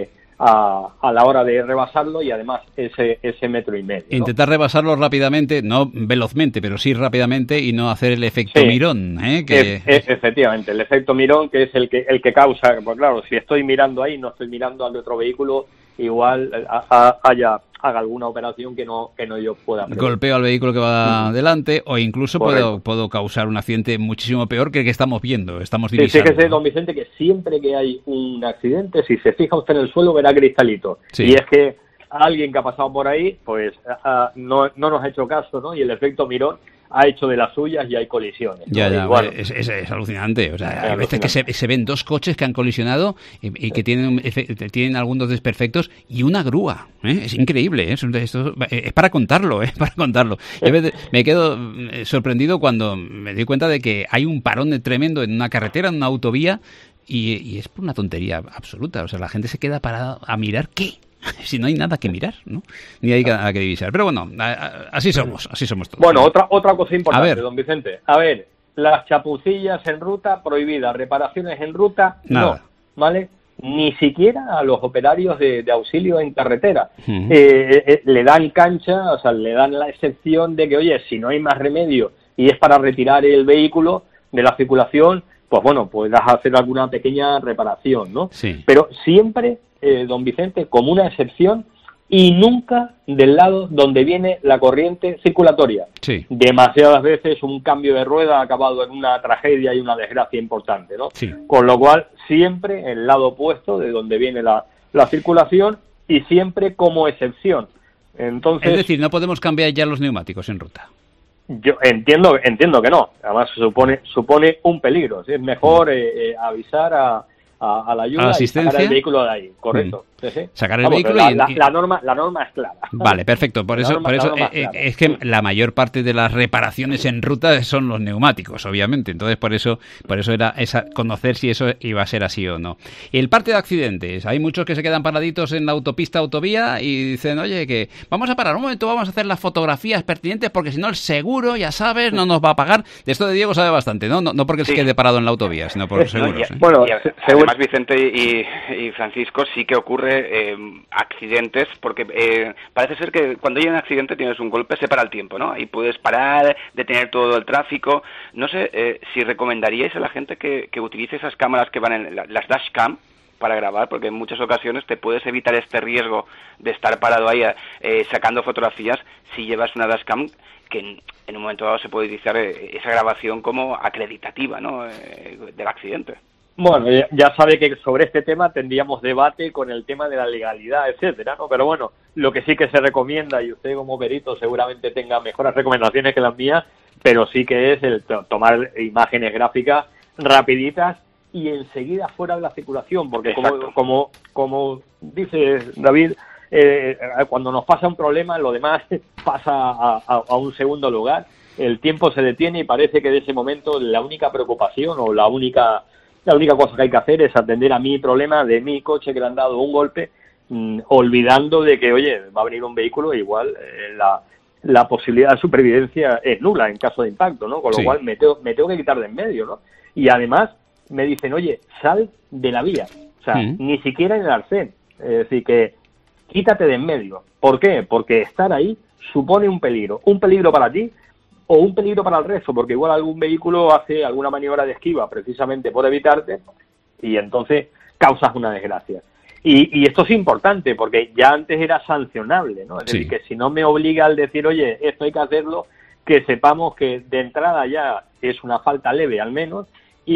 a, a la hora de rebasarlo y además ese ese metro y medio, ¿no? Intentar rebasarlo rápidamente, no velozmente, pero sí rápidamente y no hacer el efecto sí. mirón, ¿eh? Que... Es, es, efectivamente, el efecto mirón, que es el que el que causa, pues claro, si estoy mirando ahí, no estoy mirando al otro vehículo, igual a, a, haya haga alguna operación que no que no yo pueda hacer. Golpeo al vehículo que va mm. delante o incluso puedo, puedo causar un accidente muchísimo peor que el que estamos viendo, estamos divisando. Sí, fíjese, don Vicente, que siempre que hay un accidente, si se fija usted en el suelo, verá cristalitos. Sí. Y es que alguien que ha pasado por ahí, pues uh, no, no nos ha hecho caso, ¿no? Y el efecto mirón ha hecho de las suyas y hay colisiones, ¿no? Ya, ya, bueno, es, es, es alucinante. O sea, hay veces que se, se ven dos coches que han colisionado y, y que tienen, tienen algunos desperfectos y una grúa, ¿eh? Es increíble, ¿eh? Esto, es para contarlo, ¿eh? Para contarlo. Yo me quedo sorprendido cuando me doy cuenta de que hay un parón tremendo en una carretera, en una autovía, y, y es por una tontería absoluta. O sea, la gente se queda parada a mirar ¿qué? Si no hay nada que mirar, ¿no? Ni hay nada que divisar. Pero bueno, así somos, así somos todos. Bueno, otra otra cosa importante, don Vicente. A ver, las chapucillas en ruta prohibidas, reparaciones en ruta, nada. No, ¿vale? Ni siquiera a los operarios de, de auxilio en carretera. Uh-huh. eh, eh, le dan cancha, o sea, le dan la excepción de que, oye, si no hay más remedio y es para retirar el vehículo de la circulación, pues bueno, puedas hacer alguna pequeña reparación, ¿no? Sí. Pero siempre... Eh, don Vicente, como una excepción y nunca del lado donde viene la corriente circulatoria. Sí. Demasiadas veces un cambio de rueda ha acabado en una tragedia y una desgracia importante, ¿no? Sí. Con lo cual, siempre el lado opuesto de donde viene la, la circulación y siempre como excepción. Entonces, es decir, no podemos cambiar ya los neumáticos en ruta. Yo entiendo entiendo que no. Además, supone supone un peligro. ¿Sí? Es mejor eh, eh, avisar a A, a la ayuda ¿A y sacar el vehículo de ahí, correcto. Mm. Sí, sí. Sacar el Vamos, vehículo la, y... La, la, norma, la norma es clara. Vale, perfecto. Por eso, norma, por eso eh, es que la mayor parte de las reparaciones en ruta son los neumáticos, obviamente. Entonces, por eso por eso era esa, conocer si eso iba a ser así o no. Y el parte de accidentes. Hay muchos que se quedan paraditos en la autopista, autovía y dicen, oye, que vamos a parar un momento, vamos a hacer las fotografías pertinentes porque si no el seguro, ya sabes, no nos va a pagar. De esto de Diego sabe bastante, ¿no? No, no porque sí. se quede parado en la autovía, sino por los seguros. No, y, ¿eh? Bueno, y además, Vicente y, y Francisco, sí que ocurre eh, accidentes, porque eh, parece ser que cuando hay un accidente tienes un golpe, se para el tiempo, ¿no? Y puedes parar, detener todo el tráfico. No sé eh, si recomendaríais a la gente que, que utilice esas cámaras que van en la, las dashcam para grabar, porque en muchas ocasiones te puedes evitar este riesgo de estar parado ahí eh, sacando fotografías si llevas una dashcam que en, en un momento dado se puede utilizar eh, esa grabación como acreditativa, ¿no? Eh, del accidente. Bueno, ya sabe que sobre este tema tendríamos debate con el tema de la legalidad, etcétera, ¿no? Pero bueno, lo que sí que se recomienda, y usted como perito seguramente tenga mejores recomendaciones que las mías, pero sí que es el to- tomar imágenes gráficas rapiditas y enseguida fuera de la circulación, porque como, como como dice David, eh, cuando nos pasa un problema, lo demás pasa a, a, a un segundo lugar, el tiempo se detiene y parece que de ese momento la única preocupación o la única La única cosa que hay que hacer es atender a mi problema de mi coche que le han dado un golpe, mmm, olvidando de que, oye, va a venir un vehículo e igual eh, la, la posibilidad de supervivencia es nula en caso de impacto, ¿no? Con lo sí. cual me tengo, me tengo que quitar de en medio, ¿no? Y además me dicen, oye, sal de la vía. O sea, mm. ni siquiera en el arcén. Es decir, que quítate de en medio. ¿Por qué? Porque estar ahí supone un peligro. Un peligro para ti, o un peligro para el resto, porque igual algún vehículo hace alguna maniobra de esquiva precisamente por evitarte y entonces causas una desgracia. Y, y esto es importante porque ya antes era sancionable, ¿no? Es sí. decir, que si no me obliga al decir, oye, esto hay que hacerlo, que sepamos que de entrada ya es una falta leve al menos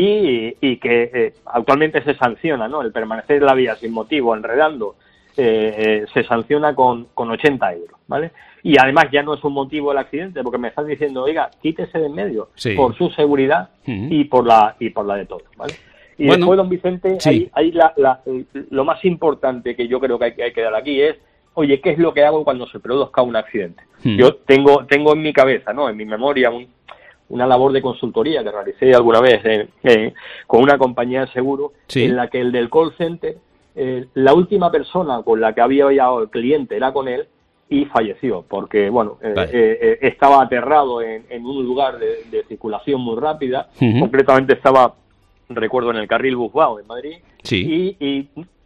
y, y que eh, actualmente se sanciona, ¿no? El permanecer en la vía sin motivo, enredando, eh, eh, se sanciona con, con ochenta euros, ¿vale? Y además ya no es un motivo el accidente, porque me están diciendo, oiga, quítese de en medio, sí. por su seguridad uh-huh. y por la y por la de todos, ¿vale? Y bueno, después, don Vicente, sí. ahí, ahí la, la, lo más importante que yo creo que hay, que hay que dar aquí es, oye, ¿qué es lo que hago cuando se produzca un accidente? Uh-huh. Yo tengo tengo en mi cabeza, ¿no? En mi memoria, un, una labor de consultoría que realicé alguna vez eh, eh, con una compañía de seguro, sí. en la que el del call center, eh, la última persona con la que había hablado el cliente era con él, y falleció, porque, bueno, eh, vale. eh, estaba aterrado en, en un lugar de, de circulación muy rápida, uh-huh. concretamente estaba, recuerdo, en el carril Busbao, en Madrid, sí. y, y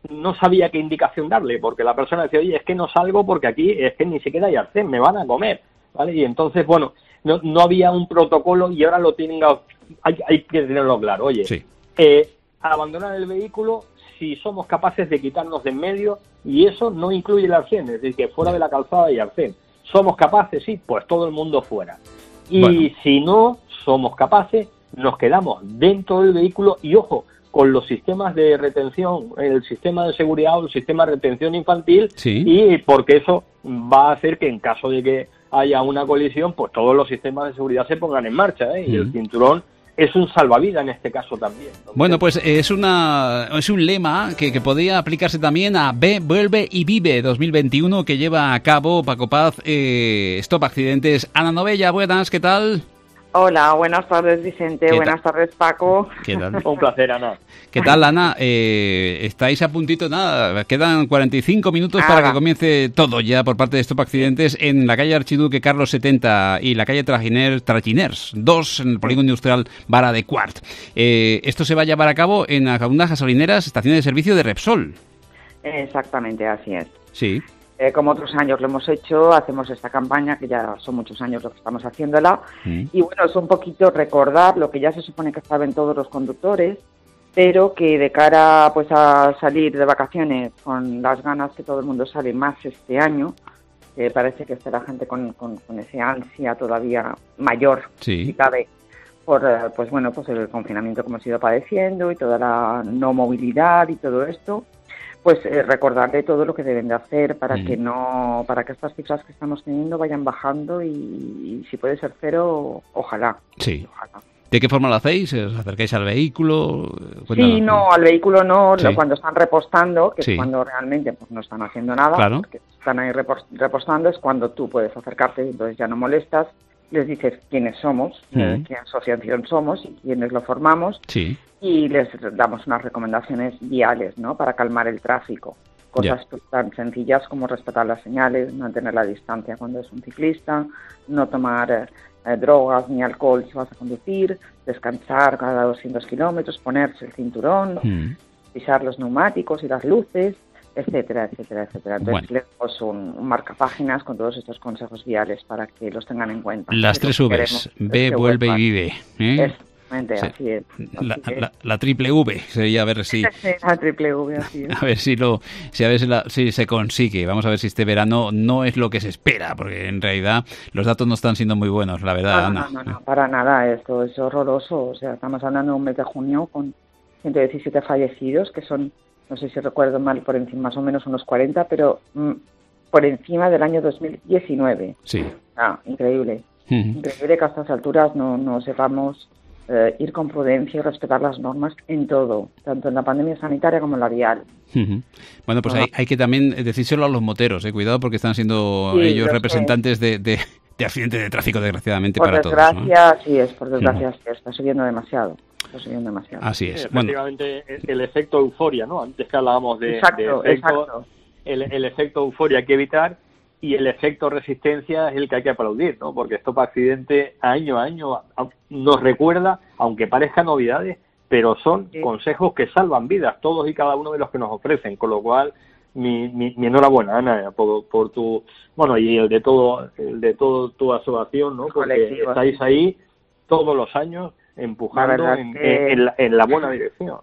no sabía qué indicación darle, porque la persona decía, oye, es que no salgo porque aquí es que ni siquiera hay arcén, me van a comer, ¿vale? Y entonces, bueno, no, no había un protocolo y ahora lo tienen, hay, hay que tenerlo claro, oye, sí. eh, abandonar el vehículo si somos capaces de quitarnos de en medio, y eso no incluye el arcén, es decir, que fuera de la calzada hay arcén. ¿Somos capaces? Sí, pues todo el mundo fuera. Y bueno, si no somos capaces, nos quedamos dentro del vehículo y, ojo, con los sistemas de retención, el sistema de seguridad o el sistema de retención infantil, sí. y porque eso va a hacer que en caso de que haya una colisión, pues todos los sistemas de seguridad se pongan en marcha, ¿eh? Y mm. el cinturón es un salvavidas en este caso también, ¿no? Bueno, pues es una es un lema que, que podría aplicarse también a Ve, Vuelve y Vive dos mil veintiuno, que lleva a cabo Paco Paz, eh, Stop Accidentes. Ana Novella, buenas, ¿qué tal? Hola, buenas tardes, Vicente. Buenas tardes, Paco. ¿Qué tal? Un placer, Ana. ¿Qué tal, Ana? Eh, estáis a puntito, nada, quedan cuarenta y cinco minutos ah, para que comience todo ya por parte de Stop Accidentes en la calle Archiduque Carlos setenta y la calle Trajiner, Trajiners dos, en el polígono industrial Vara de Quart. Eh, esto se va a llevar a cabo en algunas gasolineras, estaciones de servicio de Repsol. Exactamente, así es. Sí. Eh, como otros años lo hemos hecho, hacemos esta campaña, que ya son muchos años lo que estamos haciéndola, mm. y bueno, es un poquito recordar lo que ya se supone que saben todos los conductores, pero que de cara pues a salir de vacaciones con las ganas que todo el mundo sale más este año, eh, parece que está la gente con, con, con esa ansia todavía mayor, sí. si cabe, por pues bueno, pues el confinamiento que hemos ido padeciendo y toda la no movilidad y todo esto. Pues eh, recordarle todo lo que deben de hacer para mm. que no, para que estas cifras que estamos teniendo vayan bajando y, y si puede ser cero, ojalá. Sí. Ojalá. ¿De qué forma lo hacéis? ¿Os acercáis al vehículo? Cuéntanos. Sí, no, al vehículo no, sí. cuando están repostando, que sí. es cuando realmente pues, no están haciendo nada, claro. porque están ahí repostando, es cuando tú puedes acercarte, entonces ya no molestas, les dices quiénes somos, mm. eh, qué asociación somos y quiénes lo formamos. Sí. Y les damos unas recomendaciones viales, ¿no? Para calmar el tráfico. Cosas yeah. tan sencillas como respetar las señales, mantener la distancia cuando es un ciclista, no tomar eh, drogas ni alcohol si vas a conducir, descansar cada doscientos kilómetros, ponerse el cinturón, mm. pisar los neumáticos y las luces, etcétera, etcétera, etcétera. Entonces bueno. le damos un, un marcapáginas con todos estos consejos viales para que los tengan en cuenta. Las tres Vs, Ve, Vuelve y Vive. ¿eh? Es, Sí. Así es. Así la, la, la triple V sería, a ver si la triple V, así es. A ver si lo si a ver si, la, si se consigue. Vamos a ver si este verano no es lo que se espera, porque en realidad los datos no están siendo muy buenos, la verdad, no, Ana. No, no, no, para nada, esto es horroroso. O sea, estamos hablando de un mes de junio con ciento diecisiete fallecidos, que son, no sé si recuerdo mal, por encima, más o menos unos cuarenta, pero mm, por encima del año dos mil diecinueve. Sí. Ah, increíble. Uh-huh. Increíble que a estas alturas no, no sepamos Eh, ir con prudencia y respetar las normas en todo, tanto en la pandemia sanitaria como en la vial. Uh-huh. Bueno, pues uh-huh. hay, hay que también decírselo a los moteros, eh, cuidado porque están siendo sí, ellos representantes de, de, de accidentes de tráfico, desgraciadamente, por para desgracia, todos. Por desgracia, sí es, por desgracia, uh-huh. sí, está subiendo demasiado. Está subiendo demasiado. Así es. Sí, efectivamente, bueno. el efecto euforia, ¿no? Antes que hablábamos de, exacto, de efecto, exacto. El, el efecto euforia hay que evitar. Y el efecto resistencia es el que hay que aplaudir, ¿no? Porque Stop Accidente año a año nos recuerda, aunque parezcan novedades, pero son sí. consejos que salvan vidas, todos y cada uno de los que nos ofrecen. Con lo cual, mi, mi, mi enhorabuena, Ana, por, por tu, bueno, y el de todo, el de todo tu asociación, ¿no? Porque colectivo, estáis sí. ahí todos los años empujando en, que... en, la, en la buena dirección.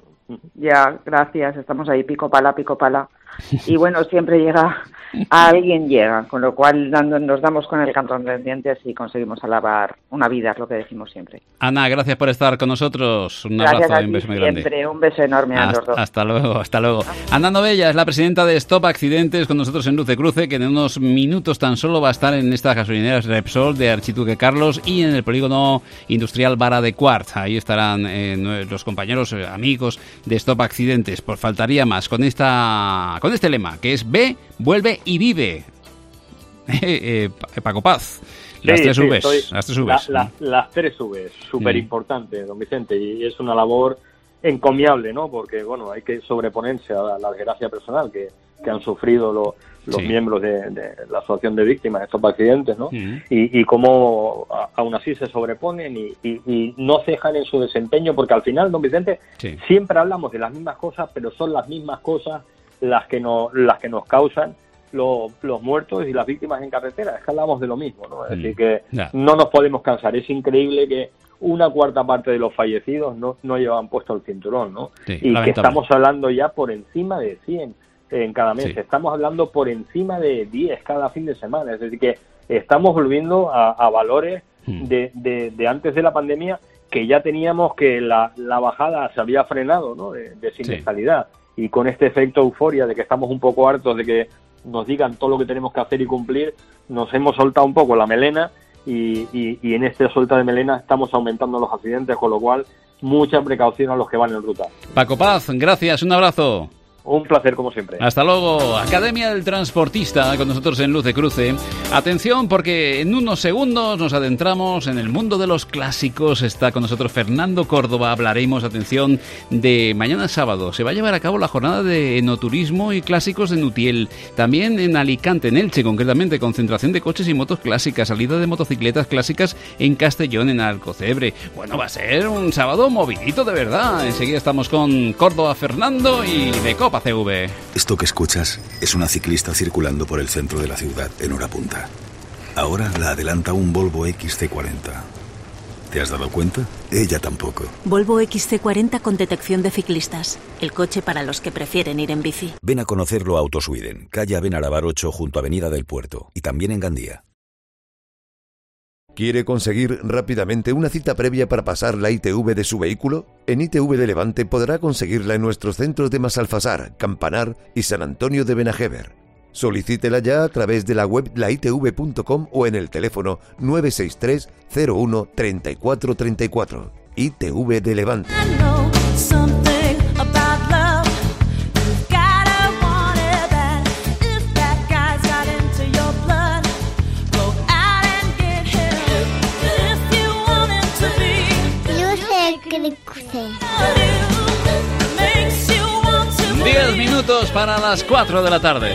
Ya, gracias, estamos ahí pico pala, pico pala. Y bueno, siempre llega, a alguien llega, con lo cual dando, nos damos con el cantón de dientes y conseguimos alabar una vida, es lo que decimos siempre. Ana, gracias por estar con nosotros. Un gracias abrazo a y un beso muy siempre, grande. Un beso enorme a hasta, los dos. Hasta luego, hasta luego. Ana Novella es la presidenta de Stop Accidentes con nosotros en Luz de Cruce, que en unos minutos tan solo va a estar en estas gasolineras Repsol de Archiduque Carlos y en el polígono industrial Vara de Quart. Ahí estarán eh, los compañeros, eh, amigos de Stop Accidentes. Pues faltaría más con esta con este lema, que es Ve, Vuelve y Vive. eh, eh, Paco Paz. Las, sí, tres sí, Vs, estoy, las tres Vs. La, la, las tres Vs, súper importante, don Vicente, y es una labor encomiable, ¿no? Porque, bueno, hay que sobreponerse a la desgracia personal que, que han sufrido lo, los sí. miembros de, de la Asociación de Víctimas de Estos Accidentes, ¿no? Uh-huh. Y, y cómo a, aún así se sobreponen y, y, y no cejan en su desempeño, porque al final, don Vicente, sí. siempre hablamos de las mismas cosas, pero son las mismas cosas las que nos, las que nos causan los, los muertos y las víctimas en carretera. Es que hablamos de lo mismo, ¿no? Es mm. decir, que yeah. no nos podemos cansar. Es increíble que una cuarta parte de los fallecidos no, no llevan puesto el cinturón, ¿no? Sí, y que estamos hablando ya por encima de cien en cada mes. Sí. Estamos hablando por encima de diez cada fin de semana. Es decir, que estamos volviendo a, a valores mm. de, de, de antes de la pandemia, que ya teníamos que la, la bajada se había frenado, ¿no? De, de siniestralidad. Sí. Y con este efecto euforia de que estamos un poco hartos de que nos digan todo lo que tenemos que hacer y cumplir, nos hemos soltado un poco la melena y, y, y en este suelta de melena estamos aumentando los accidentes, con lo cual mucha precaución a los que van en ruta. Paco Paz, gracias, un abrazo. Un placer, como siempre. Hasta luego. Academia del Transportista, con nosotros en Luz de Cruce. Atención, porque en unos segundos nos adentramos en el mundo de los clásicos. Está con nosotros Fernando Córdoba. Hablaremos, atención, de mañana sábado. Se va a llevar a cabo la jornada de enoturismo y clásicos de Nutiel. También en Alicante, en Elche, concretamente, concentración de coches y motos clásicas. Salida de motocicletas clásicas en Castellón, en Alcocebre. Bueno, va a ser un sábado movidito de verdad. Enseguida estamos con Córdoba Fernando y de Copa C V. Esto que escuchas es una ciclista circulando por el centro de la ciudad en hora punta. Ahora la adelanta un Volvo X C cuarenta. ¿Te has dado cuenta? Ella tampoco. Volvo X C cuarenta con detección de ciclistas. El coche para los que prefieren ir en bici. Ven a conocerlo a Autosweden, calle Benarabar ocho junto a Avenida del Puerto. Y también en Gandía. ¿Quiere conseguir rápidamente una cita previa para pasar la I T V de su vehículo? En I T V de Levante podrá conseguirla en nuestros centros de Masalfasar, Campanar y San Antonio de Benajever. Solicítela ya a través de la web la i t v punto com o en el teléfono nueve seis tres cero uno treinta y cuatro treinta y cuatro. I T V de Levante. diez minutos para las cuatro de la tarde.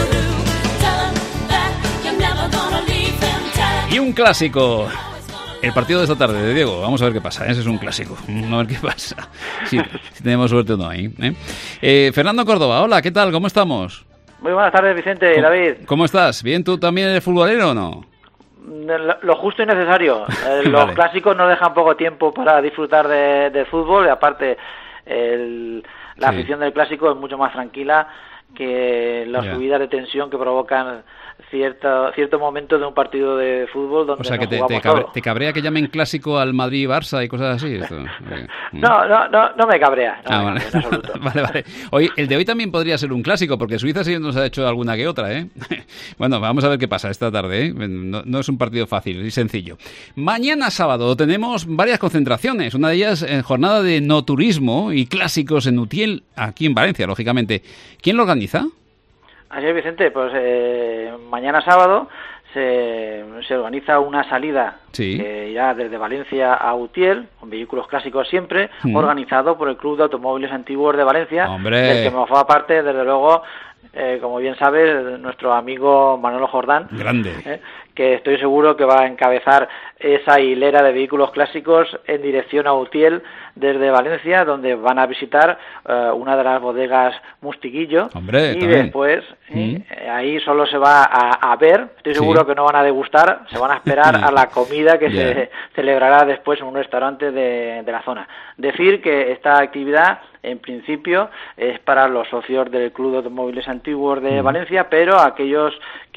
Y un clásico. El partido de esta tarde de Diego. Vamos a ver qué pasa. Ese es un clásico. Vamos a ver qué pasa. Si, si tenemos suerte o no ahí. ¿eh? Eh, Fernando Córdoba, hola, ¿qué tal? ¿Cómo estamos? Muy buenas tardes, Vicente y David. ¿Cómo estás? ¿Bien? ¿Tú también eres futbolero o no? Lo justo y necesario. Eh, los vale. clásicos nos dejan poco tiempo para disfrutar de, de fútbol y aparte el, la sí. afición del clásico es mucho más tranquila que las yeah. subidas de tensión que provocan cierto cierto momento de un partido de fútbol donde o sea, que no te, jugamos te, cabre, todo. ¿Te cabrea que llamen clásico al Madrid y Barça y cosas así? Esto, no, no, no, no me cabrea. No ah, me vale. cabrea en absoluto. vale, vale. Hoy, el de hoy también podría ser un clásico, porque Suiza sí nos ha hecho alguna que otra, ¿eh? Bueno, vamos a ver qué pasa esta tarde, ¿eh? No, no es un partido fácil y sencillo. Mañana sábado tenemos varias concentraciones, una de ellas en jornada de no turismo y clásicos en Utiel, aquí en Valencia, lógicamente. ¿Quién lo organiza? Así es, Vicente, pues eh, mañana sábado se, se organiza una salida sí. que ya desde Valencia a Utiel, con vehículos clásicos siempre, mm. organizado por el Club de Automóviles Antiguos de Valencia, ¡Hombre! del que me forma parte, desde luego, eh, como bien sabes, nuestro amigo Manolo Jordán. Grande. Eh, que estoy seguro que va a encabezar esa hilera de vehículos clásicos en dirección a Utiel desde Valencia, donde van a visitar uh, una de las bodegas Mustiguillo. Hombre, y también. después mm. eh, ahí solo se va a, a ver, estoy seguro sí. que no van a degustar, se van a esperar a la comida que yeah. se celebrará después en un restaurante de, de la zona. Decir que esta actividad en principio es para los socios del Club de Automóviles Antiguos de mm. Valencia, pero aquellos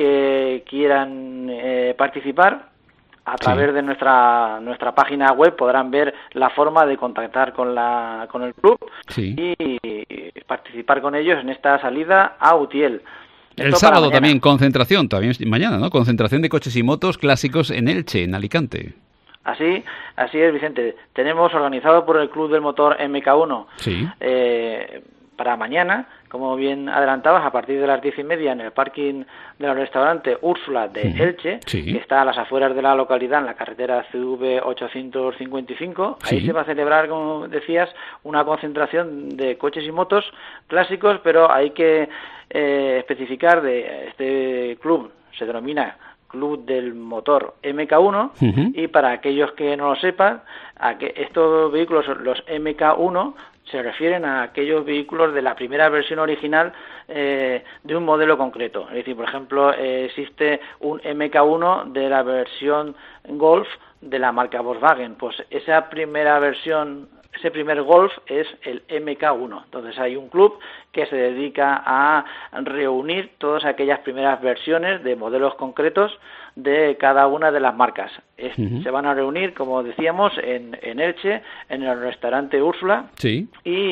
que quieran eh, participar a través sí. de nuestra nuestra página web podrán ver la forma de contactar con la con el club sí. y participar con ellos en esta salida a Utiel. El Esto sábado también concentración, también mañana, ¿no? Concentración de coches y motos clásicos en Elche, en Alicante. Así, así es, Vicente. Tenemos organizado por el Club del Motor M K uno sí. eh, para mañana, como bien adelantabas, a partir de las diez y media en el parking del restaurante Úrsula de uh-huh. Elche, sí. que está a las afueras de la localidad, en la carretera C V ochocientos cincuenta y cinco. Sí. Ahí se va a celebrar, como decías, una concentración de coches y motos clásicos, pero hay que eh, especificar de este club, se denomina Club del Motor M K uno, uh-huh. y para aquellos que no lo sepan, a que estos vehículos, los M K uno, se refieren a aquellos vehículos de la primera versión original eh, de un modelo concreto. Es decir, por ejemplo, eh, existe un M K uno de la versión Golf de la marca Volkswagen. Pues esa primera versión, ese primer Golf es el M K uno. Entonces hay un club que se dedica a reunir todas aquellas primeras versiones de modelos concretos de cada una de las marcas. Es, uh-huh. Se van a reunir, como decíamos, en, en Elche, en el restaurante Úrsula, sí.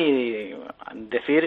y decir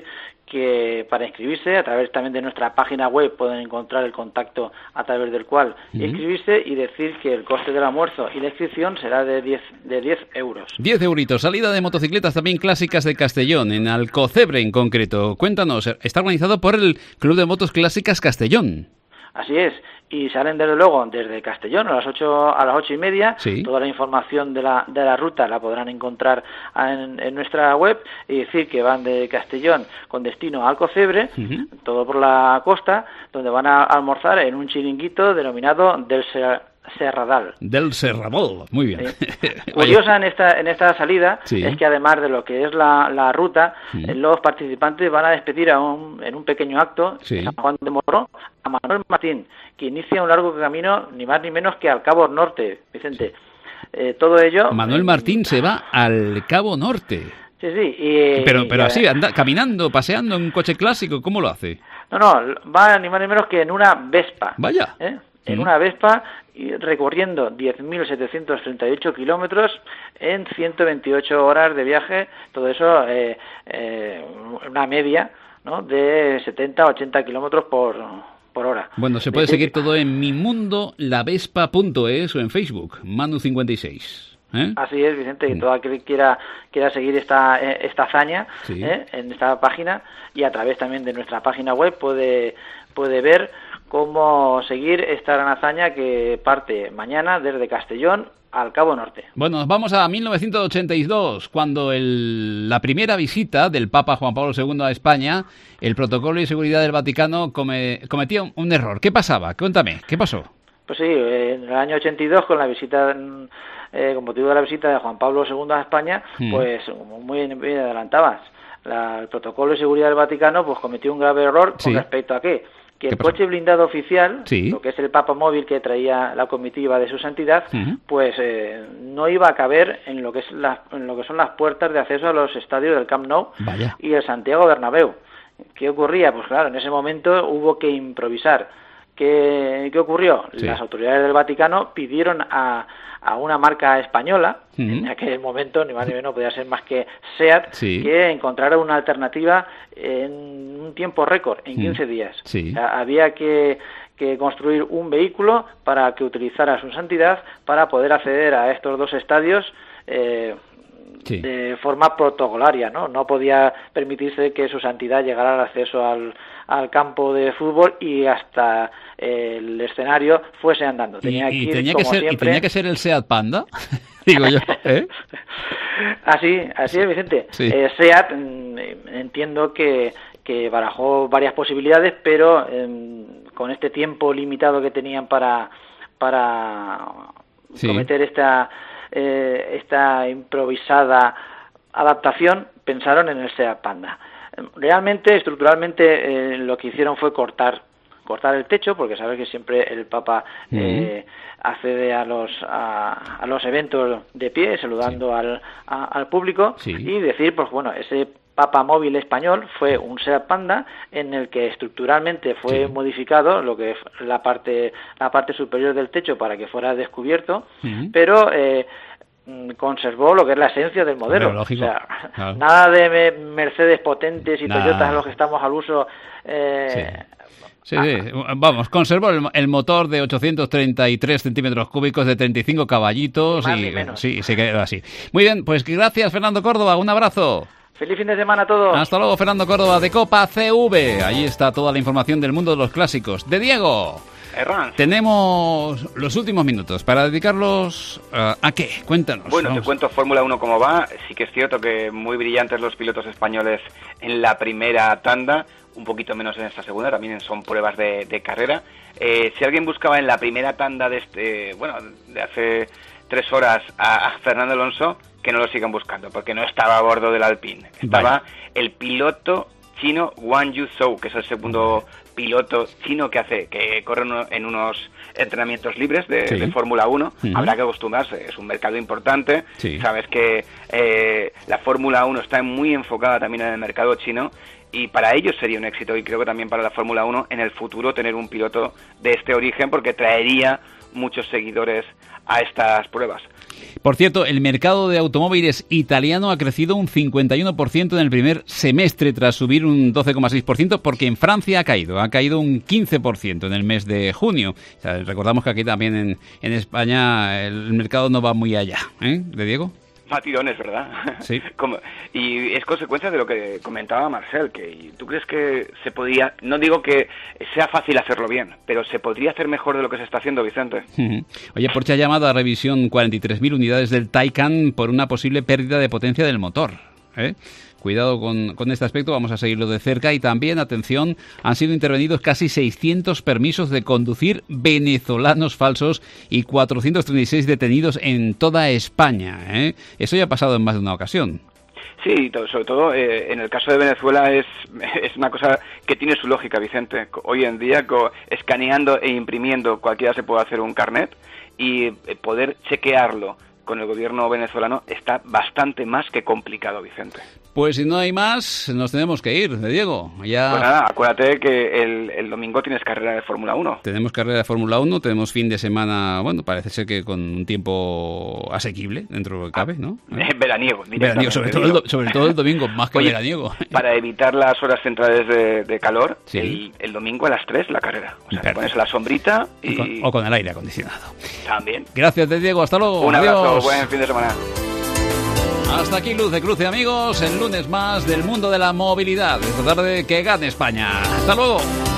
que para inscribirse, a través también de nuestra página web, pueden encontrar el contacto a través del cual uh-huh. inscribirse, y decir que el coste del almuerzo y la inscripción será de diez euros. diez euritos. Salida de motocicletas también clásicas de Castellón, en Alcocebre en concreto. Cuéntanos, está organizado por el Club de Motos Clásicas Castellón. Así es, y salen desde luego desde Castellón a las ocho a las ocho y media. Sí. Toda la información de la de la ruta la podrán encontrar en, en nuestra web, y decir que van de Castellón con destino a Alcocebre, uh-huh. todo por la costa, donde van a almorzar en un chiringuito denominado del Ser Serradal. Del Serradal, muy bien. Sí. Curiosa en esta en esta salida, sí. es que además de lo que es la, la ruta, sí. los participantes van a despedir a un, en un pequeño acto, sí. en San Juan de Morro, a Manuel Martín, que inicia un largo camino, ni más ni menos que al Cabo Norte, Vicente. Sí. Eh, todo ello... Manuel Martín eh, se va al Cabo Norte. Sí, sí. Y, pero pero y, así, anda, caminando, paseando en un coche clásico, ¿cómo lo hace? No, no, va ni más ni menos que en una Vespa. Vaya. ¿eh? En una Vespa, recorriendo diez mil setecientos treinta y ocho kilómetros en ciento veintiocho horas de viaje, todo eso eh, eh, una media, ¿no?, de setenta a ochenta kilómetros por, por hora. Bueno, se puede seguir todo en mimundolabespa punto es o en Facebook, Manu cincuenta y seis. ¿Eh? Así es, Vicente, que todo aquel que quiera, quiera seguir esta, esta hazaña, sí. ¿eh? en esta página, y a través también de nuestra página web puede, puede ver cómo seguir esta gran hazaña que parte mañana desde Castellón al Cabo Norte. Bueno, nos vamos a mil novecientos ochenta y dos, cuando el, la primera visita del Papa Juan Pablo segundo a España, el protocolo de seguridad del Vaticano come, cometía un, un error. ¿Qué pasaba? Cuéntame, ¿qué pasó? Pues sí, en el año ochenta y dos, con la visita, eh, con motivo de la visita de Juan Pablo segundo a España, mm. pues como muy bien adelantabas, la, el protocolo de seguridad del Vaticano pues cometió un grave error con sí. respecto a qué. Que el pasó? coche blindado oficial, sí. lo que es el Papa Móvil que traía la comitiva de su santidad, uh-huh. pues eh, no iba a caber en lo que es la, en lo que son las puertas de acceso a los estadios del Camp Nou Vaya. y el Santiago Bernabéu. ¿Qué ocurría? Pues claro, en ese momento hubo que improvisar. ¿Qué, qué ocurrió? Sí. Las autoridades del Vaticano pidieron a, a una marca española, uh-huh. en aquel momento ni más ni menos podía ser más que SEAT, sí. que encontrara una alternativa en un tiempo récord, en quince uh-huh. días. Sí. O sea, había que, que construir un vehículo para que utilizara su santidad para poder acceder a estos dos estadios eh, sí. de forma protocolaria, ¿no? No podía permitirse que su santidad llegara al acceso al, al campo de fútbol y hasta el escenario fuese andando. Tenía y, que, ir, tenía como que ser, siempre... ¿Y tenía que ser el SEAT Panda? Digo yo, ¿eh? Así, así es, Vicente. Sí. Eh, SEAT, entiendo que, que barajó varias posibilidades, pero eh, con este tiempo limitado que tenían para, para sí. cometer esta... Eh, esta improvisada adaptación, pensaron en el SEAT Panda. Realmente, estructuralmente, eh, lo que hicieron fue cortar cortar el techo, porque sabes que siempre el Papa uh-huh. eh, accede a los a, a los eventos de pie, saludando sí. al, a, al público, sí. y decir, pues bueno, ese Papa Móvil español fue un SEAT Panda en el que estructuralmente fue sí. modificado lo que es la parte la parte superior del techo para que fuera descubierto, uh-huh. pero eh, conservó lo que es la esencia del modelo. Pero, lógico. O sea, claro. nada de Mercedes potentes y nah. Toyotas en los que estamos al uso. Eh, sí. Sí, sí, vamos, conservó el, el motor de ochocientos treinta y tres centímetros cúbicos de treinta y cinco caballitos más y, y menos. sí, se quedó así. Muy bien, pues gracias, Fernando Córdoba, un abrazo. Feliz fin de semana a todos. Hasta luego, Fernando Córdoba de Copa C V. Ahí está toda la información del mundo de los clásicos. De Diego. Errance. Tenemos los últimos minutos para dedicarlos uh, ¿a qué? Cuéntanos. Bueno, vamos. Te cuento Fórmula uno cómo va. Sí que es cierto que muy brillantes los pilotos españoles en la primera tanda, un poquito menos en esta segunda, también son pruebas de, de carrera. Eh, si alguien buscaba en la primera tanda de este, bueno, de hace tres horas a, a Fernando Alonso, que no lo sigan buscando, porque no estaba a bordo del Alpine. Estaba vale. el piloto chino Wang Yuzhou, que es el segundo piloto chino que hace que corre uno, en unos entrenamientos libres de, sí. de Fórmula uno. Uh-huh. Habrá que acostumbrarse, es un mercado importante. Sí. Sabes que eh, la Fórmula uno está muy enfocada también en el mercado chino, y para ellos sería un éxito, y creo que también para la Fórmula uno en el futuro tener un piloto de este origen, porque traería muchos seguidores a estas pruebas. Por cierto, el mercado de automóviles italiano ha crecido un cincuenta y uno por ciento en el primer semestre, tras subir un doce coma seis por ciento, porque en Francia ha caído, ha caído un quince por ciento en el mes de junio. O sea, recordamos que aquí también en, en España el mercado no va muy allá, ¿eh? ¿De Diego? Batidones, ¿verdad? Sí. Como, y es consecuencia de lo que comentaba Marcel, que tú crees que se podría, no digo que sea fácil hacerlo bien, pero se podría hacer mejor de lo que se está haciendo, Vicente. Uh-huh. Oye, Porsche ha llamado a revisión cuarenta y tres mil unidades del Taycan por una posible pérdida de potencia del motor, ¿eh? Cuidado con, con este aspecto, vamos a seguirlo de cerca. Y también, atención, han sido intervenidos casi seiscientos permisos de conducir venezolanos falsos y cuatrocientos treinta y seis detenidos en toda España, ¿eh? Eso ya ha pasado en más de una ocasión. Sí, sobre todo eh, en el caso de Venezuela es, es una cosa que tiene su lógica, Vicente. Hoy en día, co- escaneando e imprimiendo, cualquiera se puede hacer un carnet, y eh, poder chequearlo con el gobierno venezolano está bastante más que complicado, Vicente. Pues si no hay más, nos tenemos que ir, de Diego. Ya... Pues nada, acuérdate que el, el domingo tienes carrera de Fórmula uno. Tenemos carrera de Fórmula uno, tenemos fin de semana, bueno, parece ser que con un tiempo asequible, dentro de lo que cabe, ¿no? Eh, veraniego. Veraniego, sobre todo, el do, sobre todo el domingo, más que Oye, veraniego. Para evitar las horas centrales de, de calor, sí. el, el domingo a las tres la carrera. O sea, te pones la sombrita y... Con, o con el aire acondicionado. También. Gracias, de Diego, hasta luego. Un Adiós. abrazo, buen fin de semana. Hasta aquí Luz de Cruce, amigos, el lunes más del mundo de la movilidad. Esta tarde que gane España. Hasta luego.